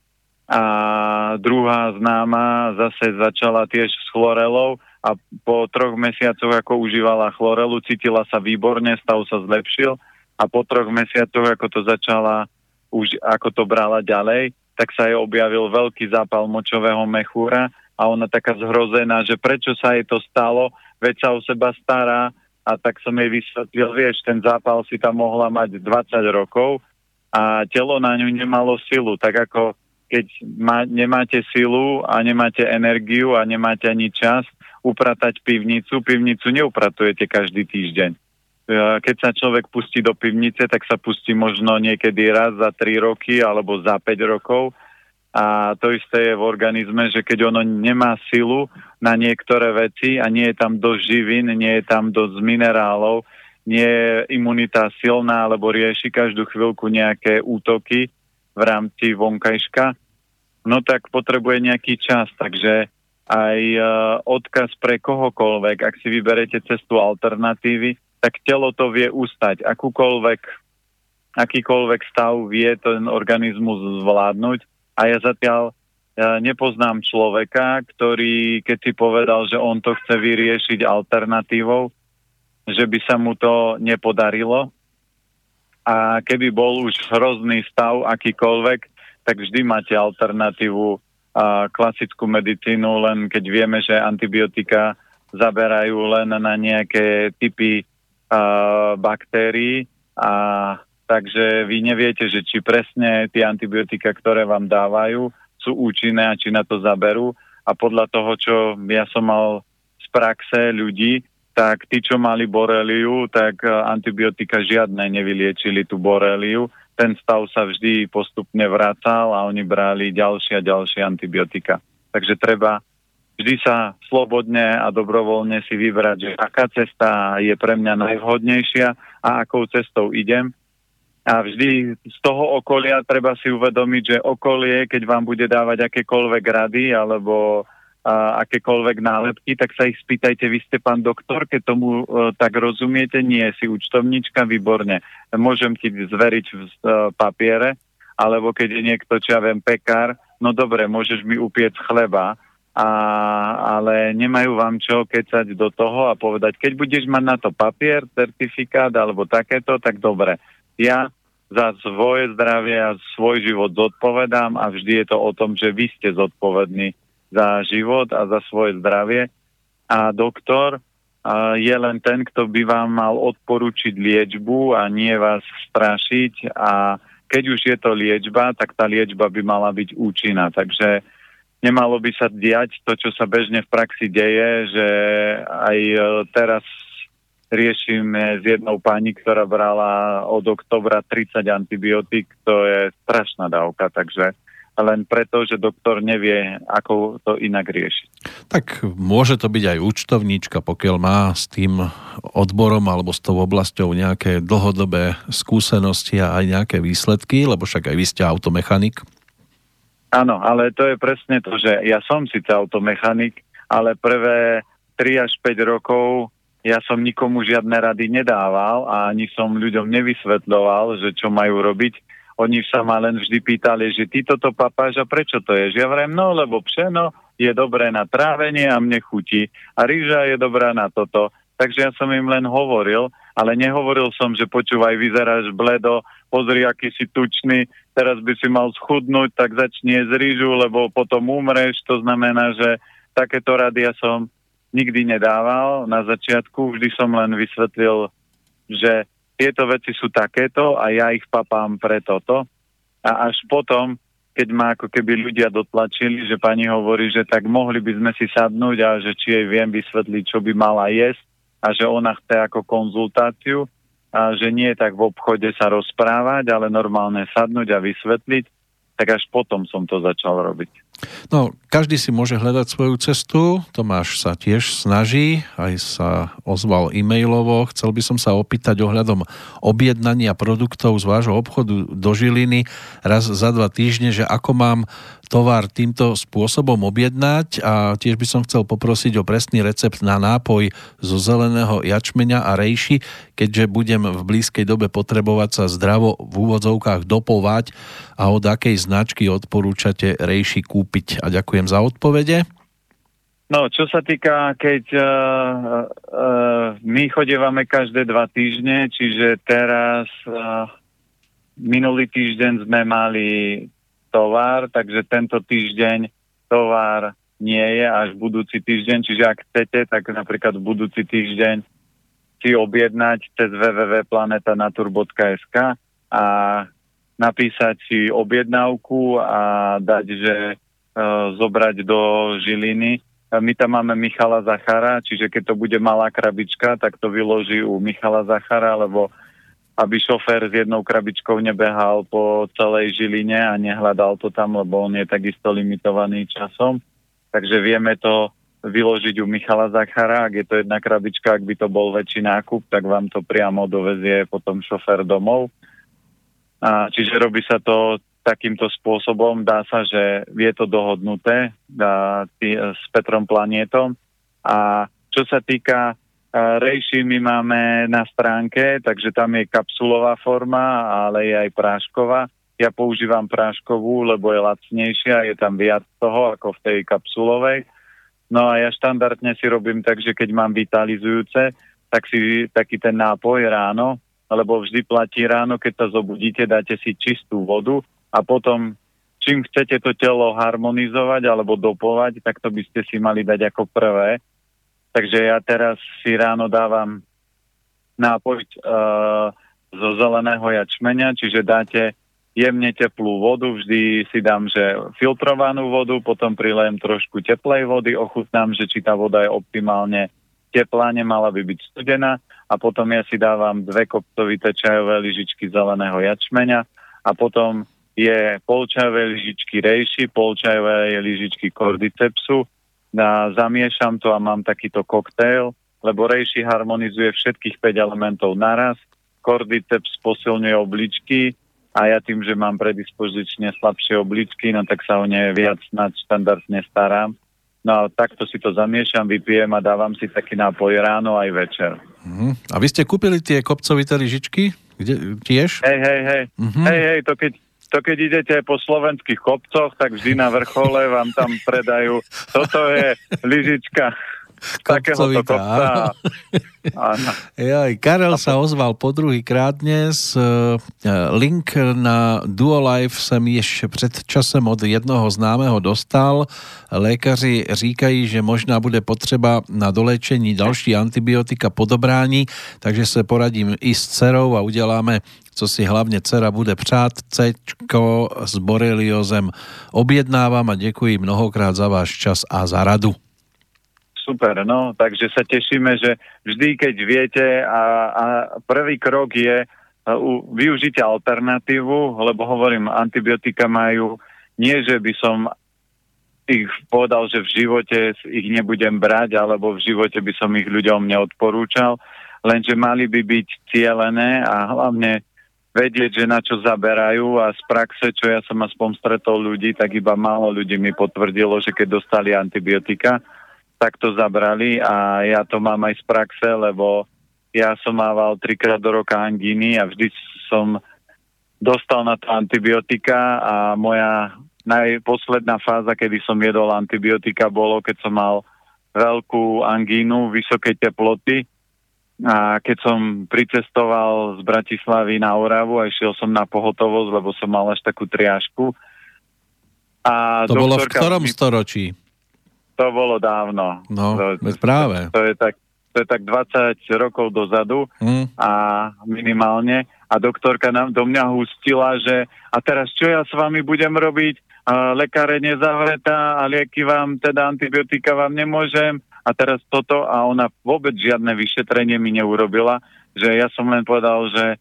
Speaker 2: A druhá známa zase začala tiež s chlorelou a po troch mesiacoch, ako užívala chlorelu, cítila sa výborne, stav sa zlepšil a po troch mesiacoch, ako to začala, už ako to brala ďalej, tak sa jej objavil veľký zápal močového mechúra a ona taká zhrozená, že prečo sa jej to stalo, veď sa o seba stará. A tak som jej vysvetlil, vieš, ten zápal si tam mohla mať dvadsať rokov a telo na ňu nemalo silu. Tak ako keď ma, nemáte silu a nemáte energiu a nemáte ani čas upratať pivnicu, pivnicu neupratujete každý týždeň. Keď sa človek pustí do pivnice, tak sa pustí možno niekedy raz za tri roky alebo za päť rokov. A to isté je v organizme, že keď ono nemá silu na niektoré veci a nie je tam dosť živín, nie je tam dosť minerálov, nie je imunita silná, alebo rieši každú chvíľku nejaké útoky v rámci vonkajška, no tak potrebuje nejaký čas. Takže aj uh, odkaz pre kohokoľvek, ak si vyberete cestu alternatívy, tak telo to vie ustať. Akúkoľvek, akýkoľvek stav vie ten organizmus zvládnuť. A ja zatiaľ ja nepoznám človeka, ktorý, keď si povedal, že on to chce vyriešiť alternatívou, že by sa mu to nepodarilo. A keby bol už hrozný stav, akýkoľvek, tak vždy máte alternatívu a klasickú medicínu, len keď vieme, že antibiotika zaberajú len na nejaké typy a, baktérií a takže vy neviete, že či presne tie antibiotika, ktoré vám dávajú, sú účinné a či na to zaberú. A podľa toho, čo ja som mal z praxe ľudí, tak tí, čo mali boreliu, tak antibiotika žiadne nevyliečili tú boreliu. Ten stav sa vždy postupne vracal a oni brali ďalšie a ďalšie antibiotika. Takže treba vždy sa slobodne a dobrovoľne si vybrať, že aká cesta je pre mňa najvhodnejšia a akou cestou idem. A vždy z toho okolia treba si uvedomiť, že okolie, keď vám bude dávať akékoľvek rady alebo a, akékoľvek nálepky, tak sa ich spýtajte, vy ste pán doktor, keď tomu e, tak rozumiete, nie, si účtovníčka, výborne. Môžem ti zveriť v e, papiere, alebo keď je niekto, čo ja viem, pekár, no dobre, môžeš mi upiec chleba, a, ale nemajú vám čo kecať do toho a povedať, keď budeš mať na to papier, certifikát alebo takéto, tak dobre. Ja za svoje zdravie a svoj život zodpovedám a vždy je to o tom, že vy ste zodpovední za život a za svoje zdravie. A doktor a je len ten, kto by vám mal odporučiť liečbu a nie vás strašiť. A keď už je to liečba, tak tá liečba by mala byť účinná. Takže nemalo by sa diať to, čo sa bežne v praxi deje, že aj teraz riešime s jednou pani, ktorá brala od oktobra tridsať antibiotík, to je strašná dávka, takže len preto, že doktor nevie, ako to inak riešiť.
Speaker 1: Tak môže to byť aj účtovníčka, pokiaľ má s tým odborom alebo s tou oblasťou nejaké dlhodobé skúsenosti a aj nejaké výsledky, lebo však aj vy ste automechanik.
Speaker 2: Áno, ale to je presne to, že ja som síce automechanik, ale prvé tri až päť rokov ja som nikomu žiadne rady nedával a ani som ľuďom nevysvetľoval, že čo majú robiť. Oni sa ma len vždy pýtali, že ty toto papáš a prečo to je? Že ja vrem, no lebo pšeno je dobré na trávenie a mne chutí a rýža je dobrá na toto. Takže ja som im len hovoril, ale nehovoril som, že počúvaj, vyzeráš bledo, pozri, aký si tučný, teraz by si mal schudnúť, tak začni jesť rýžu, lebo potom umreš. To znamená, že takéto rady ja som nikdy nedával na začiatku, vždy som len vysvetlil, že tieto veci sú takéto a ja ich papám pre toto. A až potom, keď ma ako keby ľudia dotlačili, že pani hovorí, že tak mohli by sme si sadnúť a že či jej viem vysvetliť, čo by mala jesť a že ona chce ako konzultáciu a že nie tak v obchode sa rozprávať, ale normálne sadnúť a vysvetliť, tak až potom som to začal robiť.
Speaker 1: No, každý si môže hľadať svoju cestu. Tomáš sa tiež snaží, aj sa ozval e-mailovo. Chcel by som sa opýtať ohľadom objednania produktov z vášho obchodu do Žiliny raz za dva týždne, že ako mám tovar týmto spôsobom objednať a tiež by som chcel poprosiť o presný recept na nápoj zo zeleného jačmeňa a rejši, keďže budem v blízkej dobe potrebovať sa zdravo v úvodzovkách dopovať a od akej značky odporúčate rejši kúpiť. A ďakujem za odpovede.
Speaker 2: No, čo sa týka, keď uh, uh, my chodievame každé dva týždne, čiže teraz uh, minulý týždeň sme mali tovar, takže tento týždeň tovar nie je až budúci týždeň, čiže ak chcete, tak napríklad budúci týždeň si objednať cez w w w bodka planeta natur bodka es ka a napísať si objednávku a dať, že e, zobrať do Žiliny. My tam máme Michala Zachara, čiže keď to bude malá krabička, tak to vyloží u Michala Zachara, lebo aby šofér s jednou krabičkou nebehal po celej Žiline a nehľadal to tam, lebo on je takisto limitovaný časom. Takže vieme to vyložiť u Michala Zachara, ak je to jedna krabička, ak by to bol väčší nákup, tak vám to priamo dovezie potom šofér domov. A čiže robí sa to takýmto spôsobom, dá sa, že je to dohodnuté dá, tý, s Petrom Planietom. A čo sa týka rejši my máme na stránke, takže tam je kapsulová forma, ale je aj prášková. Ja používam práškovú, lebo je lacnejšia, je tam viac toho ako v tej kapsulovej. No a ja štandardne si robím tak, že keď mám vitalizujúce, tak si taký ten nápoj ráno, lebo vždy platí ráno, keď sa zobudíte, dáte si čistú vodu a potom čím chcete to telo harmonizovať alebo dopovať, tak to by ste si mali dať ako prvé. Takže ja teraz si ráno dávam nápoj uh, zo zeleného jačmeňa, čiže dáte jemne teplú vodu, vždy si dám, že filtrovanú vodu, potom prilejem trošku teplej vody, ochutnám, že či tá voda je optimálne teplá, nemala by byť studená a potom ja si dávam dve kopcovité čajové lyžičky zeleného jačmeňa a potom je pol čajové lyžičky rejši, pol čajové lyžičky cordycepsu. A zamiešam to a mám takýto koktejl, lebo rejši harmonizuje všetkých päť elementov naraz, cordyceps posilňuje obličky a ja tým, že mám predispozične slabšie obličky, no tak sa o ne viac nad štandardne starám. No a takto si to zamiešam, vypijem a dávam si taký nápoj ráno aj večer. Uh-huh. A vy ste kúpili tie kopcovité lyžičky? Kde, tiež? Hej, hej, hej. Uh-huh. Hej, hej, to keď... To keď idete po slovenských kopcoch, tak vždy na vrchole vám tam predajú. Toto je lyžička takéhoto kopca. Jaj, Karel sa ozval po druhý krát dnes. Link na Duolife jsem ještě před časem od jednoho známého dostal. Lékaři říkají, že možná bude potřeba na doléčení další antibiotika po dobrání, takže se poradím i s dcerou a uděláme, co si hlavně dcera bude přát. Cčko s boreliozem objednávam a děkuji mnohokrát za váš čas a za radu. Super, no, takže sa tešíme, že vždy, keď viete a, a prvý krok je uh, využite alternatívu, lebo hovorím, antibiotika majú, nie že by som ich povedal, že v živote ich nebudem brať, alebo v živote by som ich ľuďom neodporúčal, lenže mali by byť cielené a hlavne vedieť, že na čo zaberajú a z praxe, čo ja som aspoň stretol ľudí, tak iba málo ľudí mi potvrdilo, že keď dostali antibiotika, tak to zabrali a ja to mám aj z praxe, lebo ja som mával trikrát do roka angíny a vždy som dostal na to antibiotika a moja najposledná fáza, kedy som jedol antibiotika, bolo, keď som mal veľkú angínu, vysoké teploty a keď som pricestoval z Bratislavy na Oravu a išiel som na pohotovosť, lebo som mal až takú triažku. A to bolo v ktorom mi... storočí? to bolo dávno.
Speaker 1: No,
Speaker 2: to,
Speaker 1: práve.
Speaker 2: To, to, je tak, to je tak dvadsať rokov dozadu mm. a minimálne. A doktorka nám do mňa hustila, že a teraz čo ja s vami budem robiť? A lekárenie zavretá a lieky vám, teda antibiotika vám nemôžem. A teraz toto a ona vôbec žiadne vyšetrenie mi neurobila, že ja som len povedal, že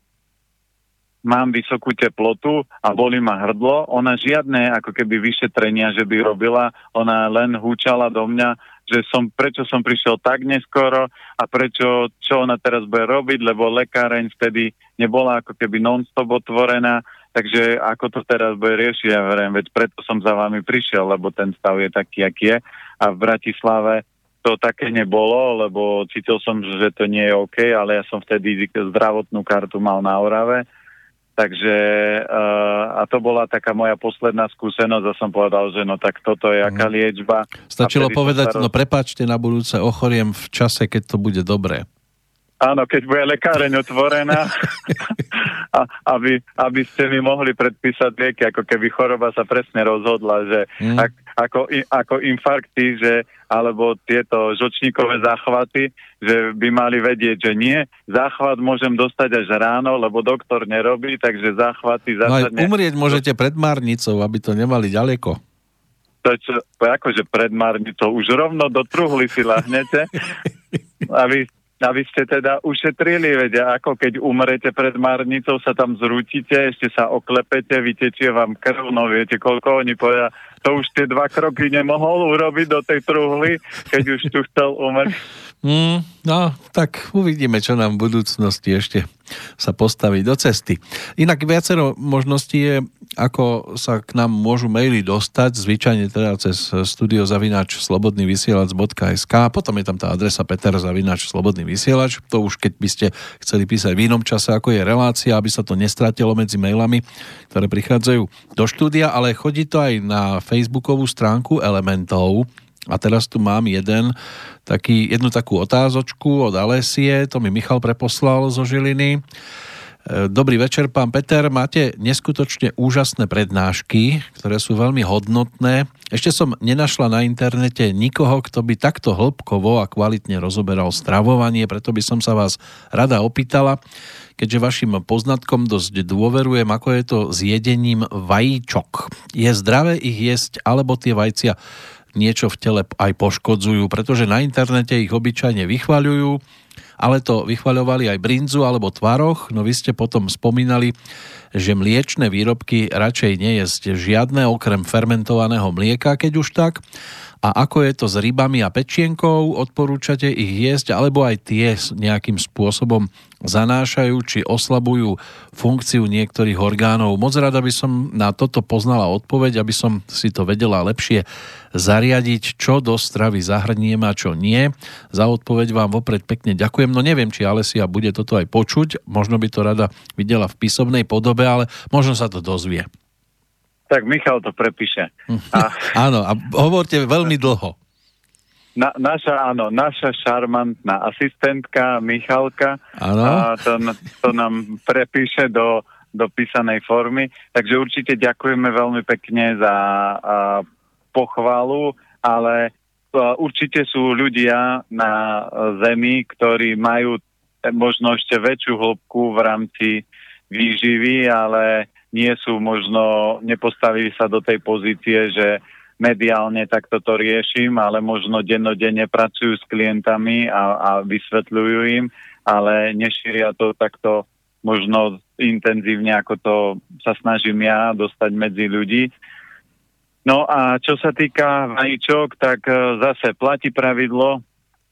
Speaker 2: mám vysokú teplotu a bolí ma hrdlo. Ona žiadne ako keby vyšetrenia, že by robila, ona len húčala do mňa, že som, prečo som prišiel tak neskoro a prečo, čo ona teraz bude robiť, lebo lekáreň vtedy nebola ako keby non-stop otvorená, takže ako to teraz bude riešiť, ja verím, veď preto som za vami prišiel, lebo ten stav je taký, aký je a v Bratislave to také nebolo, lebo cítil som, že to nie je OK, ale ja som vtedy zdravotnú kartu mal na Orave. Takže uh, a to bola taká moja posledná skúsenosť a som povedal, že no tak toto je aká liečba.
Speaker 1: Stačilo povedať, roz... no prepáčte, na budúce ochoriem v čase, keď to bude dobré.
Speaker 2: Áno, keď bude lekáreň otvorená, a, aby, aby ste mi mohli predpísať lieky, ako keby choroba sa presne rozhodla, že mm. ak, ako, ako infarkty, že, alebo tieto žočníkové záchvaty, že by mali vedieť, že nie, záchvat môžem dostať až ráno, lebo doktor nerobí, takže záchvaty zásadne...
Speaker 1: No aj umrieť môžete pred Márnicou, aby to nemali ďaleko.
Speaker 2: To je akože pred Márnicou, už rovno do truhly si lahnete, aby... A vy ste teda ušetrili, vedia, ako keď umrete pred Márnicou, sa tam zrútite, ešte sa oklepete, vytečie vám krv, no viete, koľko oni povedia, to už tie dva kroky nemohol urobiť do tej truhly, keď už tu chcel umrieť.
Speaker 1: Mm, no, tak uvidíme, čo nám v budúcnosti ešte sa postaví do cesty. Inak viacero možností je, ako sa k nám môžu maily dostať, zvyčajne teda cez studio zavináč slobodný vysielač bodka es ká, potom je tam tá adresa peter zavináč slobodný vysielač, to už keď by ste chceli písať v inom čase, ako je relácia, aby sa to nestratilo medzi mailami, ktoré prichádzajú do štúdia, ale chodí to aj na facebookovú stránku Elementov. A teraz tu mám jeden, taký, jednu takú otázočku od Alesie, to mi Michal preposlal zo Žiliny. Dobrý večer, pán Peter, máte neskutočne úžasné prednášky, ktoré sú veľmi hodnotné. Ešte som nenašla na internete nikoho, kto by takto hĺbkovo a kvalitne rozoberal stravovanie, preto by som sa vás rada opýtala, keďže vašim poznatkom dosť dôverujem, ako je to s jedením vajíčok. Je zdravé ich jesť, alebo tie vajcia niečo v tele aj poškodzujú, pretože na internete ich obyčajne vychvaľujú, ale to vychvaľovali aj brinzu alebo tvaroh, no vy ste potom spomínali, že mliečne výrobky radšej nejesť žiadne okrem fermentovaného mlieka, keď už tak. A ako je to s rybami a pečienkou, odporúčate ich jesť, alebo aj tie nejakým spôsobom zanášajú či oslabujú funkciu niektorých orgánov? Moc rada by som na toto poznala odpoveď, aby som si to vedela lepšie zariadiť, čo do stravy zahrnieme a čo nie. Za odpoveď vám vopred pekne ďakujem. No neviem, či Alesia bude toto aj počuť, možno by to rada videla v písomnej podobe, ale možno sa to dozvie.
Speaker 2: Tak Michal to prepíše. A...
Speaker 1: Áno, a hovorte veľmi dlho.
Speaker 2: Na, naša, áno, naša šarmantná asistentka Michalka a to, to nám prepíše do, do písanej formy. Takže určite ďakujeme veľmi pekne za a, pochvalu, ale a, určite sú ľudia na Zemi, ktorí majú možno ešte väčšiu hĺbku v rámci výživy, ale nie sú možno, nepostavili sa do tej pozície, že mediálne takto to riešim, ale možno dennodenne pracujú s klientami a, a vysvetľujú im, ale nešíria to takto možno intenzívne, ako to sa snažím ja dostať medzi ľudí. No a čo sa týka vajíčok, tak zase platí pravidlo,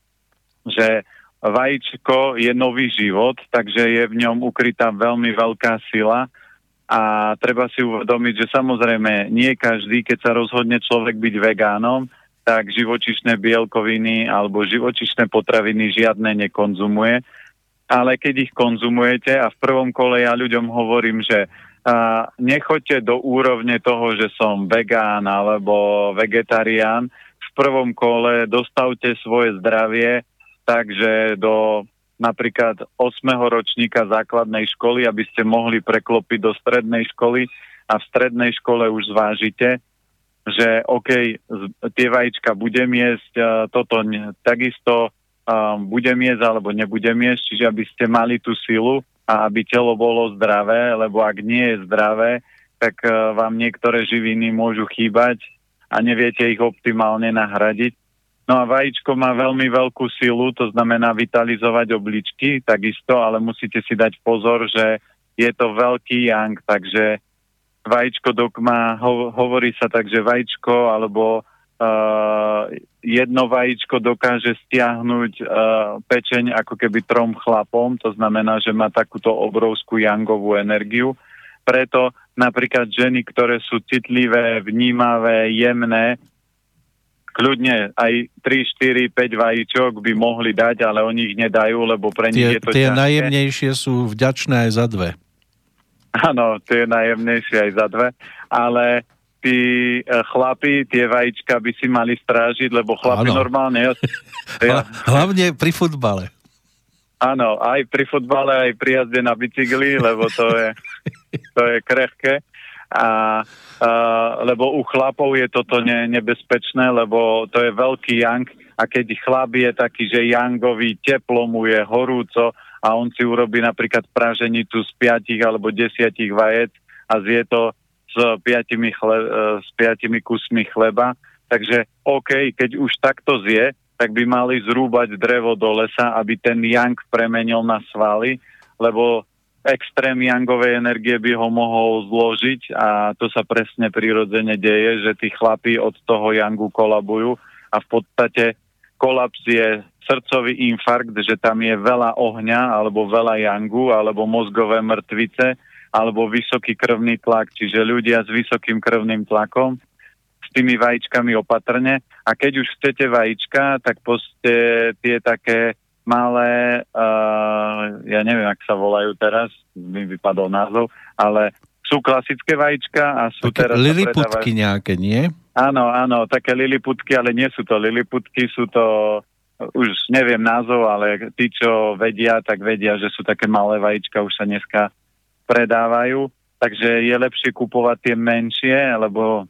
Speaker 2: že vajíčko je nový život, takže je v ňom ukrytá veľmi veľká sila. A treba si uvedomiť, že samozrejme nie každý, keď sa rozhodne človek byť vegánom, tak živočíšne bielkoviny alebo živočíšne potraviny žiadne nekonzumuje. Ale keď ich konzumujete, a v prvom kole ja ľuďom hovorím, že a, nechoďte do úrovne toho, že som vegán alebo vegetarián. V prvom kole dostavte svoje zdravie, takže do napríklad ôsmeho ročníka základnej školy, aby ste mohli preklopiť do strednej školy a v strednej škole už zvážite, že OK, tie vajíčka budem jesť, uh, toto ne, takisto uh, budem jesť alebo nebudem jesť, čiže aby ste mali tú silu a aby telo bolo zdravé, lebo ak nie je zdravé, tak uh, vám niektoré živiny môžu chýbať a neviete ich optimálne nahradiť. No a vajíčko má veľmi veľkú silu, to znamená vitalizovať obličky, takisto, ale musíte si dať pozor, že je to veľký yang, takže vajíčko dokma, ho, hovorí sa tak, že vajíčko alebo uh, jedno vajíčko dokáže stiahnuť uh, pečeň ako keby trom chlapom, to znamená, že má takúto obrovskú yangovú energiu. Preto napríklad ženy, ktoré sú citlivé, vnímavé, jemné, kľudne aj tri, štyri, päť vajíčok by mohli dať, ale oni ich nedajú, lebo pre nich
Speaker 1: tie,
Speaker 2: je to
Speaker 1: tie
Speaker 2: ťažké.
Speaker 1: najjemnejšie sú vďačné aj za dve.
Speaker 2: Áno, tie najjemnejšie aj za dve, ale tí chlapi, tie vajíčka by si mali strážiť, lebo chlapi ano. normálne... Ja, ja,
Speaker 1: Hlavne pri futbale.
Speaker 2: Áno, aj pri futbale, aj pri jazde na bicykli, lebo to je, to je krehké. A, a, lebo u chlapov je toto ne, nebezpečné, lebo to je veľký yang a keď chlap je taký, že yangový, teplo mu je, horúco a on si urobí napríklad praženicu z piatich alebo desiatich vajec a zje to s piatimi, chle, s piatimi kusmi chleba. Takže OK, keď už takto zje, tak by mali zrúbať drevo do lesa, aby ten yang premenil na svaly, lebo extrém yangovej energie by ho mohol zložiť a to sa presne prirodzene deje, že tí chlapi od toho yangu kolabujú a v podstate kolaps je srdcový infarkt, že tam je veľa ohňa alebo veľa yangu alebo mozgové mŕtvice alebo vysoký krvný tlak, čiže ľudia s vysokým krvným tlakom s tými vajíčkami opatrne a keď už chcete vajíčka, tak poste tie také malé, uh, ja neviem, ak sa volajú teraz, mi vypadol názov, ale sú klasické vajíčka a sú také teraz...
Speaker 1: Liliputky nejaké, nie?
Speaker 2: Áno, áno, také liliputky, ale nie sú to liliputky, sú to, už neviem názov, ale tí, čo vedia, tak vedia, že sú také malé vajíčka, už sa dneska predávajú, takže je lepšie kupovať tie menšie, lebo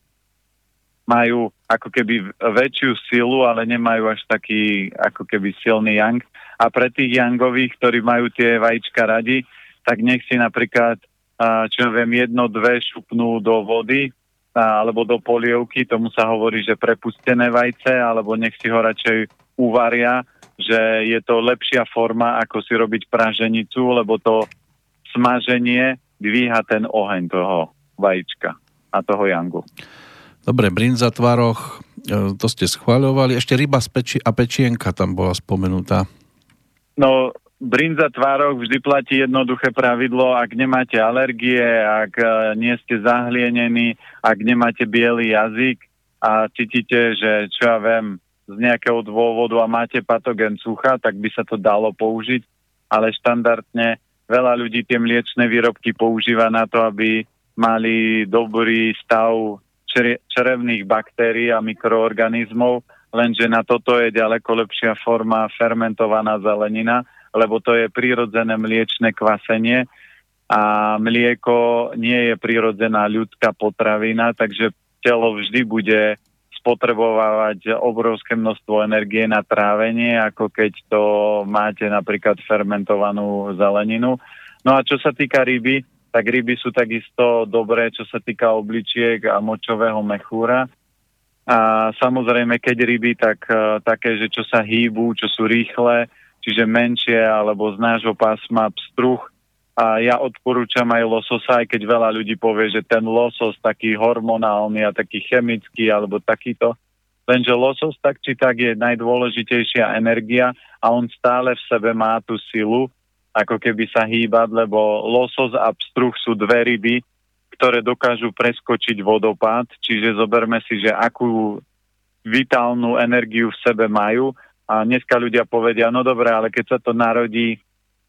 Speaker 2: majú ako keby väčšiu silu, ale nemajú až taký ako keby silný yang. A pre tých yangových, ktorí majú tie vajíčka radi, tak nech si napríklad, čo viem, jedno, dve šupnú do vody alebo do polievky, tomu sa hovorí, že prepustené vajce, alebo nech si ho radšej uvaria, že je to lepšia forma, ako si robiť praženicu, lebo to smaženie dvíha ten oheň toho vajíčka a toho yangu.
Speaker 1: Dobre, brinza, tvaroch, to ste schvaľovali. Ešte ryba z peči a pečienka tam bola spomenutá.
Speaker 2: No, brinza, tvaroch vždy platí jednoduché pravidlo. Ak nemáte alergie, ak nie ste zahlienení, ak nemáte biely jazyk a cítite, že čo ja viem, z nejakého dôvodu a máte patogen sucha, tak by sa to dalo použiť. Ale štandardne veľa ľudí tie mliečne výrobky používa na to, aby mali dobrý stav črevných baktérií a mikroorganizmov, lenže na toto je ďaleko lepšia forma fermentovaná zelenina, lebo to je prirodzené mliečne kvasenie a mlieko nie je prirodzená ľudská potravina, takže telo vždy bude spotrebovávať obrovské množstvo energie na trávenie, ako keď to máte napríklad fermentovanú zeleninu. No a čo sa týka ryby, tak ryby sú takisto dobré, čo sa týka obličiek a močového mechúra. A samozrejme, keď ryby, tak uh, také, že čo sa hýbu, čo sú rýchle, čiže menšie, alebo z nášho pásma pstruh. A ja odporúčam aj lososa, aj keď veľa ľudí povie, že ten losos taký hormonálny a taký chemický, alebo takýto. Lenže losos tak či tak je najdôležitejšia energia a on stále v sebe má tú silu, ako keby sa hýbať, lebo losos a pstruh sú dve ryby, ktoré dokážu preskočiť vodopád, čiže zoberme si, že akú vitálnu energiu v sebe majú a dneska ľudia povedia, no dobre, ale keď sa to narodí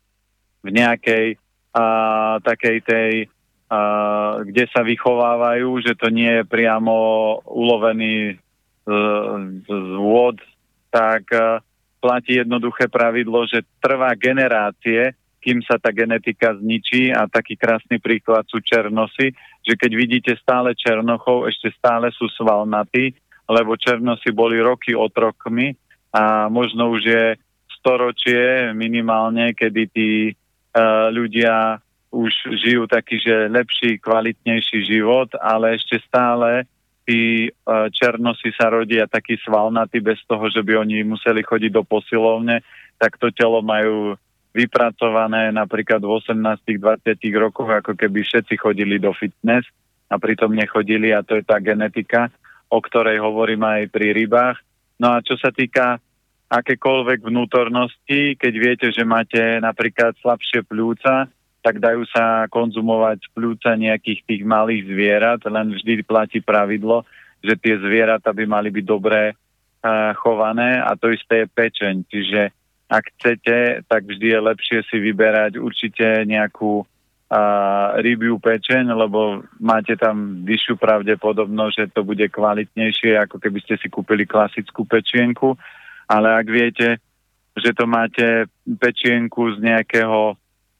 Speaker 2: v nejakej a, takej tej, a, kde sa vychovávajú, že to nie je priamo ulovený z, z vôd, tak a, platí jednoduché pravidlo, že trvá generácie, kým sa tá genetika zničí a taký krásny príklad sú černosy, že keď vidíte stále černochov, ešte stále sú svalnatí, lebo černosi boli roky otrokmi a možno už je storočie minimálne, kedy tí uh, ľudia už žijú taký, že lepší, kvalitnejší život, ale ešte stále tí uh, černosi sa rodia takí svalnatí bez toho, že by oni museli chodiť do posilovne, tak to telo majú vypracované napríklad v osemnástich dvadsiatich rokoch, ako keby všetci chodili do fitness a pritom nechodili, a to je tá genetika, o ktorej hovorím aj pri rybách. No a čo sa týka akékoľvek vnútornosti, keď viete, že máte napríklad slabšie pľúca, tak dajú sa konzumovať pľúca nejakých tých malých zvierat, len vždy platí pravidlo, že tie zvieratá by mali byť dobre uh, chované, a to isté je pečeň. Čiže ak chcete, tak vždy je lepšie si vyberať určite nejakú uh, rybiu pečeň, lebo máte tam vyššiu pravdepodobnosť, že to bude kvalitnejšie, ako keby ste si kúpili klasickú pečienku. Ale ak viete, že to máte pečienku z nejakého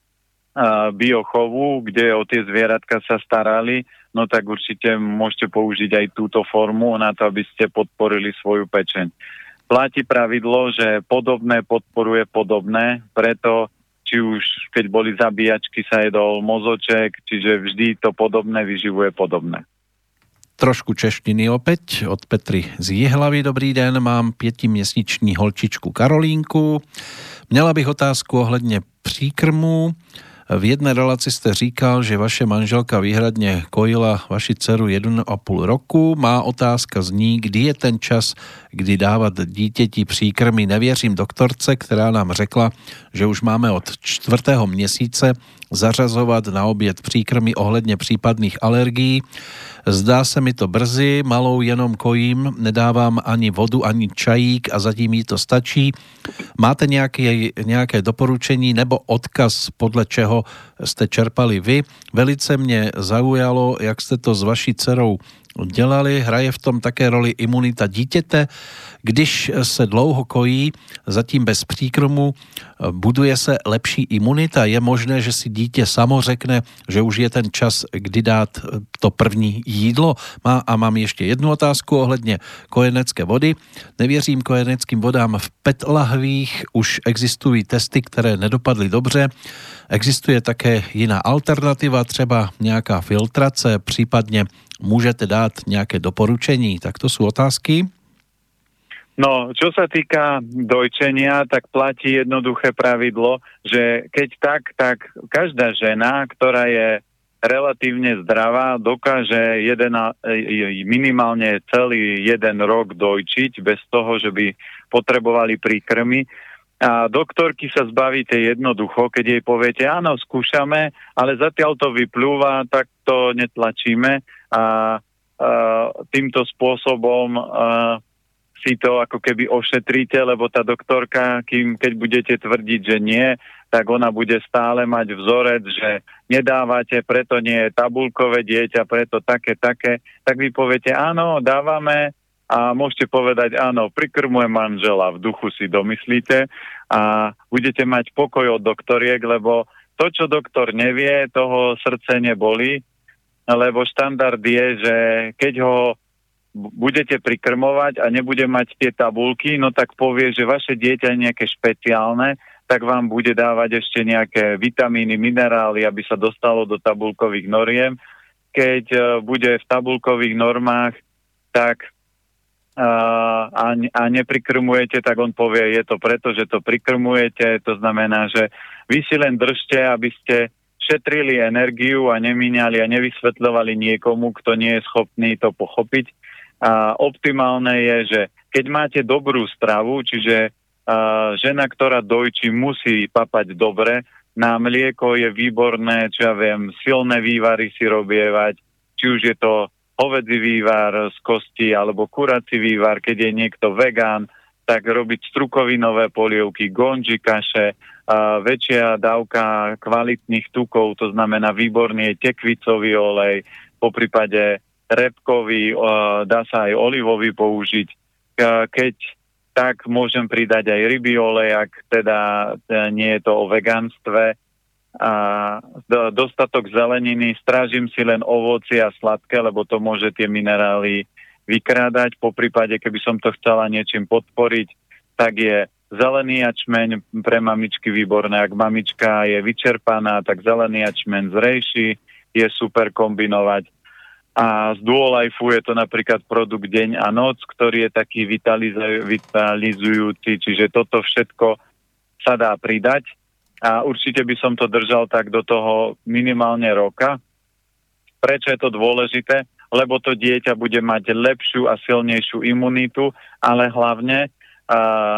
Speaker 2: uh, biochovu, kde o tie zvieratka sa starali, no tak určite môžete použiť aj túto formu na to, aby ste podporili svoju pečeň. Platí pravidlo, že podobné podporuje podobné, preto či už keď boli zabíjačky, sa jedol mozoček, čiže vždy to podobné vyživuje podobné.
Speaker 1: Trošku češtiny opäť od Petry z Jihlavy. Dobrý den, mám pětiměsíční holčičku Karolínku. Měla bych otázku ohledně příkrmu. V jedné relaci jste říkal, že vaše manželka výhradně kojila vaši dceru jeden a půl roku. Má otázka zní, kdy je ten čas, kdy dávat dítěti příkrmy. Nevěřím doktorce, která nám řekla, že už máme od čtvrtého měsíce zařazovat na oběd příkrmy ohledně případných alergií. Zdá se mi to brzy, malou jenom kojím, nedávám ani vodu, ani čajík a zatím jí to stačí. Máte nějaké, nějaké doporučení nebo odkaz, podle čeho jste čerpali vy? Velice mě zaujalo, jak jste to s vaší dcerou dělali. Hraje v tom také roli imunita dítěte. Když se dlouho kojí, zatím bez příkrmu, buduje se lepší imunita. Je možné, že si dítě samo řekne, že už je ten čas, kdy dát to první jídlo. Má, a mám ještě jednu otázku ohledně kojenecké vody. Nevěřím kojeneckým vodám v pé é té lahvích. Už existují testy, které nedopadly dobře. Existuje také jiná alternativa, třeba nějaká filtrace, případně můžete dát nějaké doporučení? Tak to sú otázky.
Speaker 2: No, čo sa týka dojčenia, tak platí jednoduché pravidlo, že keď tak, tak každá žena, ktorá je relatívne zdravá, dokáže jeden, minimálne celý jeden rok dojčiť bez toho, že by potrebovali príkrmy. A doktorky sa zbavíte jednoducho, keď jej poviete, áno, skúšame, ale zatiaľ to vyplúva, tak to netlačíme a, a týmto spôsobom a, si to ako keby ošetríte, lebo tá doktorka, kým, keď budete tvrdiť, že nie, tak ona bude stále mať vzorec, že nedávate, preto nie je tabuľkové dieťa, preto také, také, tak vy poviete, áno, dávame, a môžete povedať, áno, prikrmujem manžela, v duchu si domyslíte a budete mať pokoj od doktoriek, lebo to, čo doktor nevie, toho srdce nebolí, lebo štandard je, že keď ho budete prikrmovať a nebude mať tie tabulky, no tak povie, že vaše dieťa je nejaké špeciálne, tak vám bude dávať ešte nejaké vitamíny, minerály, aby sa dostalo do tabulkových noriem. Keď uh, bude v tabulkových normách, tak uh, a, a neprikrmujete, tak on povie, je to preto, že to prikrmujete, to znamená, že vy si len držte, aby ste šetrili energiu a nemíňali a nevysvetľovali niekomu, kto nie je schopný to pochopiť. A optimálne je, že keď máte dobrú stravu, čiže uh, žena, ktorá dojčí, musí papať dobre, na mlieko je výborné, čo ja viem, silné vývary si robievať, či už je to hovädzí vývar z kosti alebo kurací vývar, keď je niekto vegán, tak robiť strukovinové polievky, gonži kaše, uh, väčšia dávka kvalitných tukov, to znamená výborný je tekvicový olej, poprípade repkový, dá sa aj olivový použiť. Keď tak, môžem pridať aj rybí olej, ak teda nie je to o vegánstve. a dostatok zeleniny, strážim si len ovocie a sladké, lebo to môže tie minerály vykrádať. Po prípade, keby som to chcela niečím podporiť, tak je zelený jačmeň pre mamičky výborné. Ak mamička je vyčerpaná, tak zelený jačmeň z rejši je super kombinovať. A z Duolifeu je to napríklad produkt Deň a noc, ktorý je taký vitalizuj- vitalizujúci, čiže toto všetko sa dá pridať. A určite by som to držal tak do toho minimálne roka. Prečo je to dôležité? Lebo to dieťa bude mať lepšiu a silnejšiu imunitu, ale hlavne a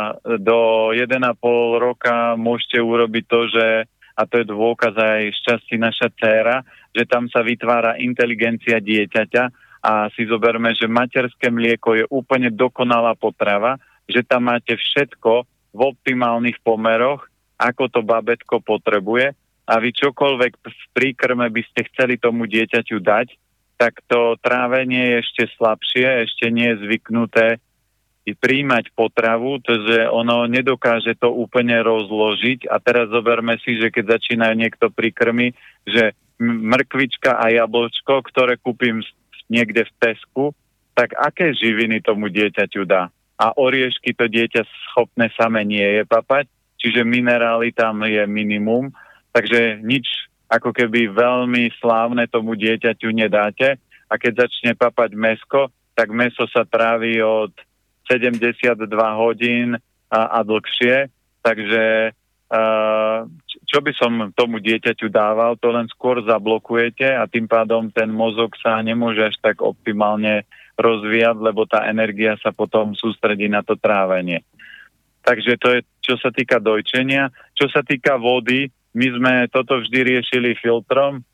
Speaker 2: do jeden a pol roka môžete urobiť to, že, a to je dôkaz aj šťastí naša dcéra, že tam sa vytvára inteligencia dieťaťa a si zoberme, že materské mlieko je úplne dokonalá potrava, že tam máte všetko v optimálnych pomeroch, ako to babetko potrebuje a vy čokoľvek v príkrme by ste chceli tomu dieťaťu dať, tak to trávenie je ešte slabšie, ešte nie je zvyknuté príjmať potravu, takže ono nedokáže to úplne rozložiť a teraz zoberme si, že keď začínajú niekto príkrmy, že mrkvička a jablčko, ktoré kúpim niekde v Tesku, tak aké živiny tomu dieťaťu dá? A oriešky to dieťa schopné same nie je papať, čiže minerály tam je minimum, takže nič ako keby veľmi slávne tomu dieťaťu nedáte a keď začne papať mäsko, tak mäso sa trávi od sedemdesiatdva hodín a, a dlhšie, takže uh, čo by som tomu dieťaťu dával, to len skôr zablokujete a tým pádom ten mozog sa nemôže až tak optimálne rozvíjať, lebo tá energia sa potom sústredí na to trávenie. Takže to je, čo sa týka dojčenia. Čo sa týka vody, my sme toto vždy riešili filtrom.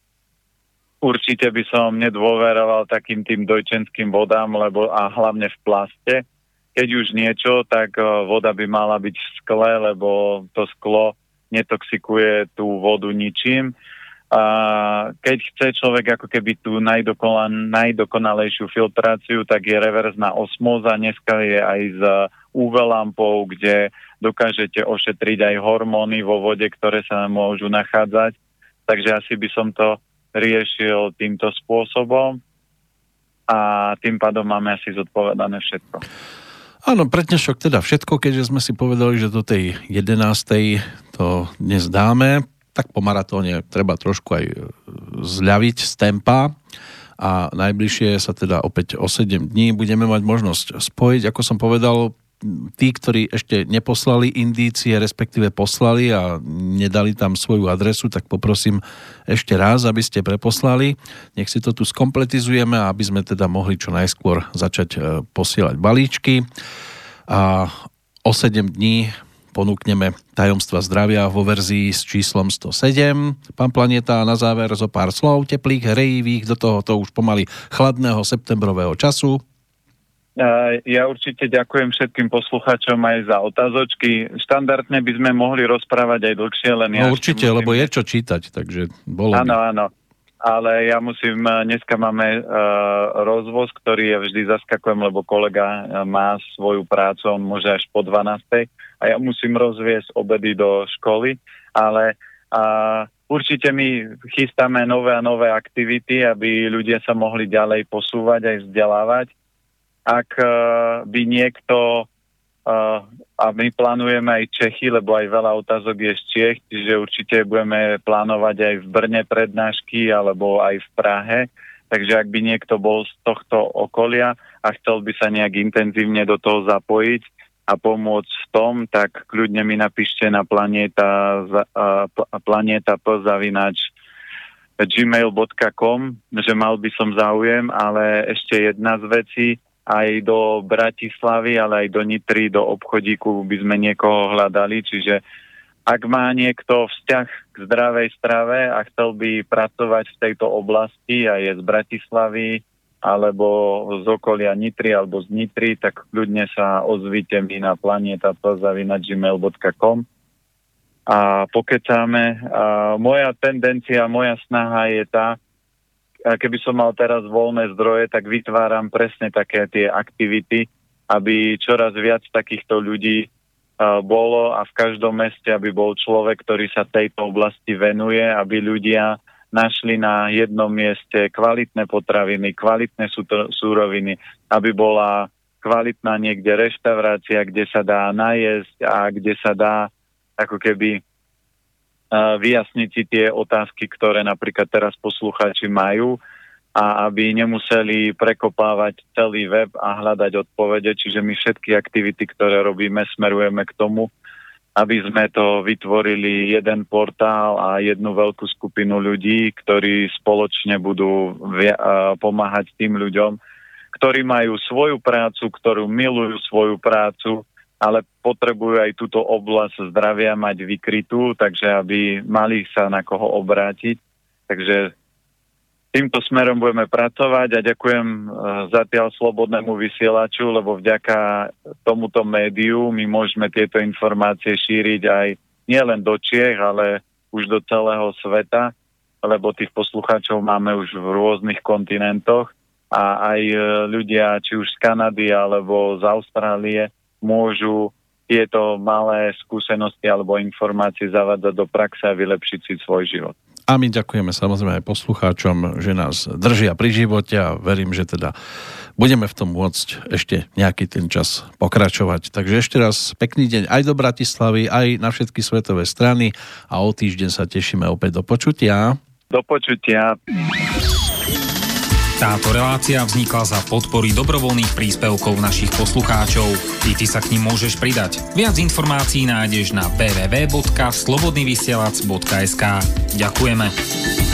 Speaker 2: Určite by som nedôveroval takým tým dojčenským vodám, lebo a hlavne v plaste. Keď už niečo, tak voda by mala byť v skle, lebo to sklo netoxikuje tú vodu ničím. A keď chce človek ako keby tú najdokonalejšiu filtráciu, tak je reverzná osmóza. Dneska je aj z ú vé lampou, kde dokážete ošetriť aj hormóny vo vode, ktoré sa môžu nachádzať. Takže asi by som to riešil týmto spôsobom a tým pádom máme asi zodpovedané všetko.
Speaker 1: Áno, pre dnešok teda všetko, keďže sme si povedali, že do tej jedenástej to dnes dáme, tak po maratóne treba trošku aj zľaviť z tempa a najbližšie sa teda opäť o sedem dní budeme mať možnosť spojiť. Ako som povedal, tí, ktorí ešte neposlali indície, respektíve poslali a nedali tam svoju adresu, tak poprosím ešte raz, aby ste preposlali. Nech si to tu skompletizujeme, aby sme teda mohli čo najskôr začať posielať balíčky. A o sedem dní ponúkneme Tajomstva zdravia vo verzii s číslom sto sedem. Pán Planieta, na záver zo pár slov teplých, hrejivých, do tohoto už pomaly chladného septembrového času.
Speaker 2: Ja určite ďakujem všetkým poslucháčom aj za otázočky. Štandardne by sme mohli rozprávať aj dlhšie, len ja...
Speaker 1: No určite, musím... lebo je čo čítať, takže bolo by.
Speaker 2: Áno, áno. Ale ja musím, dneska máme uh, rozvoz, ktorý je vždy zaskakujem, lebo kolega má svoju prácu, on môže až po dvanástej a ja musím rozviesť obedy do školy, ale uh, určite my chystáme nové a nové aktivity, aby ľudia sa mohli ďalej posúvať aj vzdelávať. Ak uh, by niekto, uh, a my plánujeme aj Čechy, lebo aj veľa otázok je z Čiech, čiže určite budeme plánovať aj v Brne prednášky, alebo aj v Prahe, takže ak by niekto bol z tohto okolia a chcel by sa nejak intenzívne do toho zapojiť a pomôcť v tom, tak kľudne mi napíšte na planeta, uh, planeta pozavinač gmail bodka com, že mal by som záujem, ale ešte jedna z vecí, aj do Bratislavy, ale aj do Nitry, do obchodíku by sme niekoho hľadali, čiže ak má niekto vzťah k zdravej strave a chcel by pracovať v tejto oblasti a je z Bratislavy alebo z okolia Nitry alebo z Nitry, tak kľudne sa ozvite mi na planeta zavináč gmail bodka com a pokecáme. A moja tendencia, moja snaha je tá, keby som mal teraz voľné zdroje, tak vytváram presne také tie aktivity, aby čoraz viac takýchto ľudí bolo a v každom meste, aby bol človek, ktorý sa tejto oblasti venuje, aby ľudia našli na jednom mieste kvalitné potraviny, kvalitné súroviny, aby bola kvalitná niekde reštaurácia, kde sa dá najesť a kde sa dá ako keby vyjasniť si tie otázky, ktoré napríklad teraz poslucháči majú a aby nemuseli prekopávať celý web a hľadať odpovede. Čiže my všetky aktivity, ktoré robíme, smerujeme k tomu, aby sme to vytvorili jeden portál a jednu veľkú skupinu ľudí, ktorí spoločne budú pomáhať tým ľuďom, ktorí majú svoju prácu, ktorú milujú svoju prácu, ale potrebujú aj túto oblasť zdravia mať vykrytú, takže aby mali sa na koho obrátiť. Takže týmto smerom budeme pracovať a ďakujem zatiaľ Slobodnému vysielaču, lebo vďaka tomuto médiu my môžeme tieto informácie šíriť aj nielen do Čiech, ale už do celého sveta, lebo tých poslucháčov máme už v rôznych kontinentoch a aj ľudia, či už z Kanady alebo z Austrálie, môžu tieto malé skúsenosti alebo informácie zavádzať do praxe a vylepšiť si svoj život.
Speaker 1: A my ďakujeme samozrejme aj poslucháčom, že nás držia pri živote a verím, že teda budeme v tom môcť ešte nejaký ten čas pokračovať. Takže ešte raz pekný deň aj do Bratislavy, aj na všetky svetové strany a o týždeň sa tešíme opäť do počutia.
Speaker 2: Do počutia.
Speaker 3: Táto relácia vznikla za podpory dobrovoľných príspevkov našich poslucháčov. I ty sa k nim môžeš pridať. Viac informácií nájdeš na w w w bodka slobodnyvysielac bodka es ka. Ďakujeme.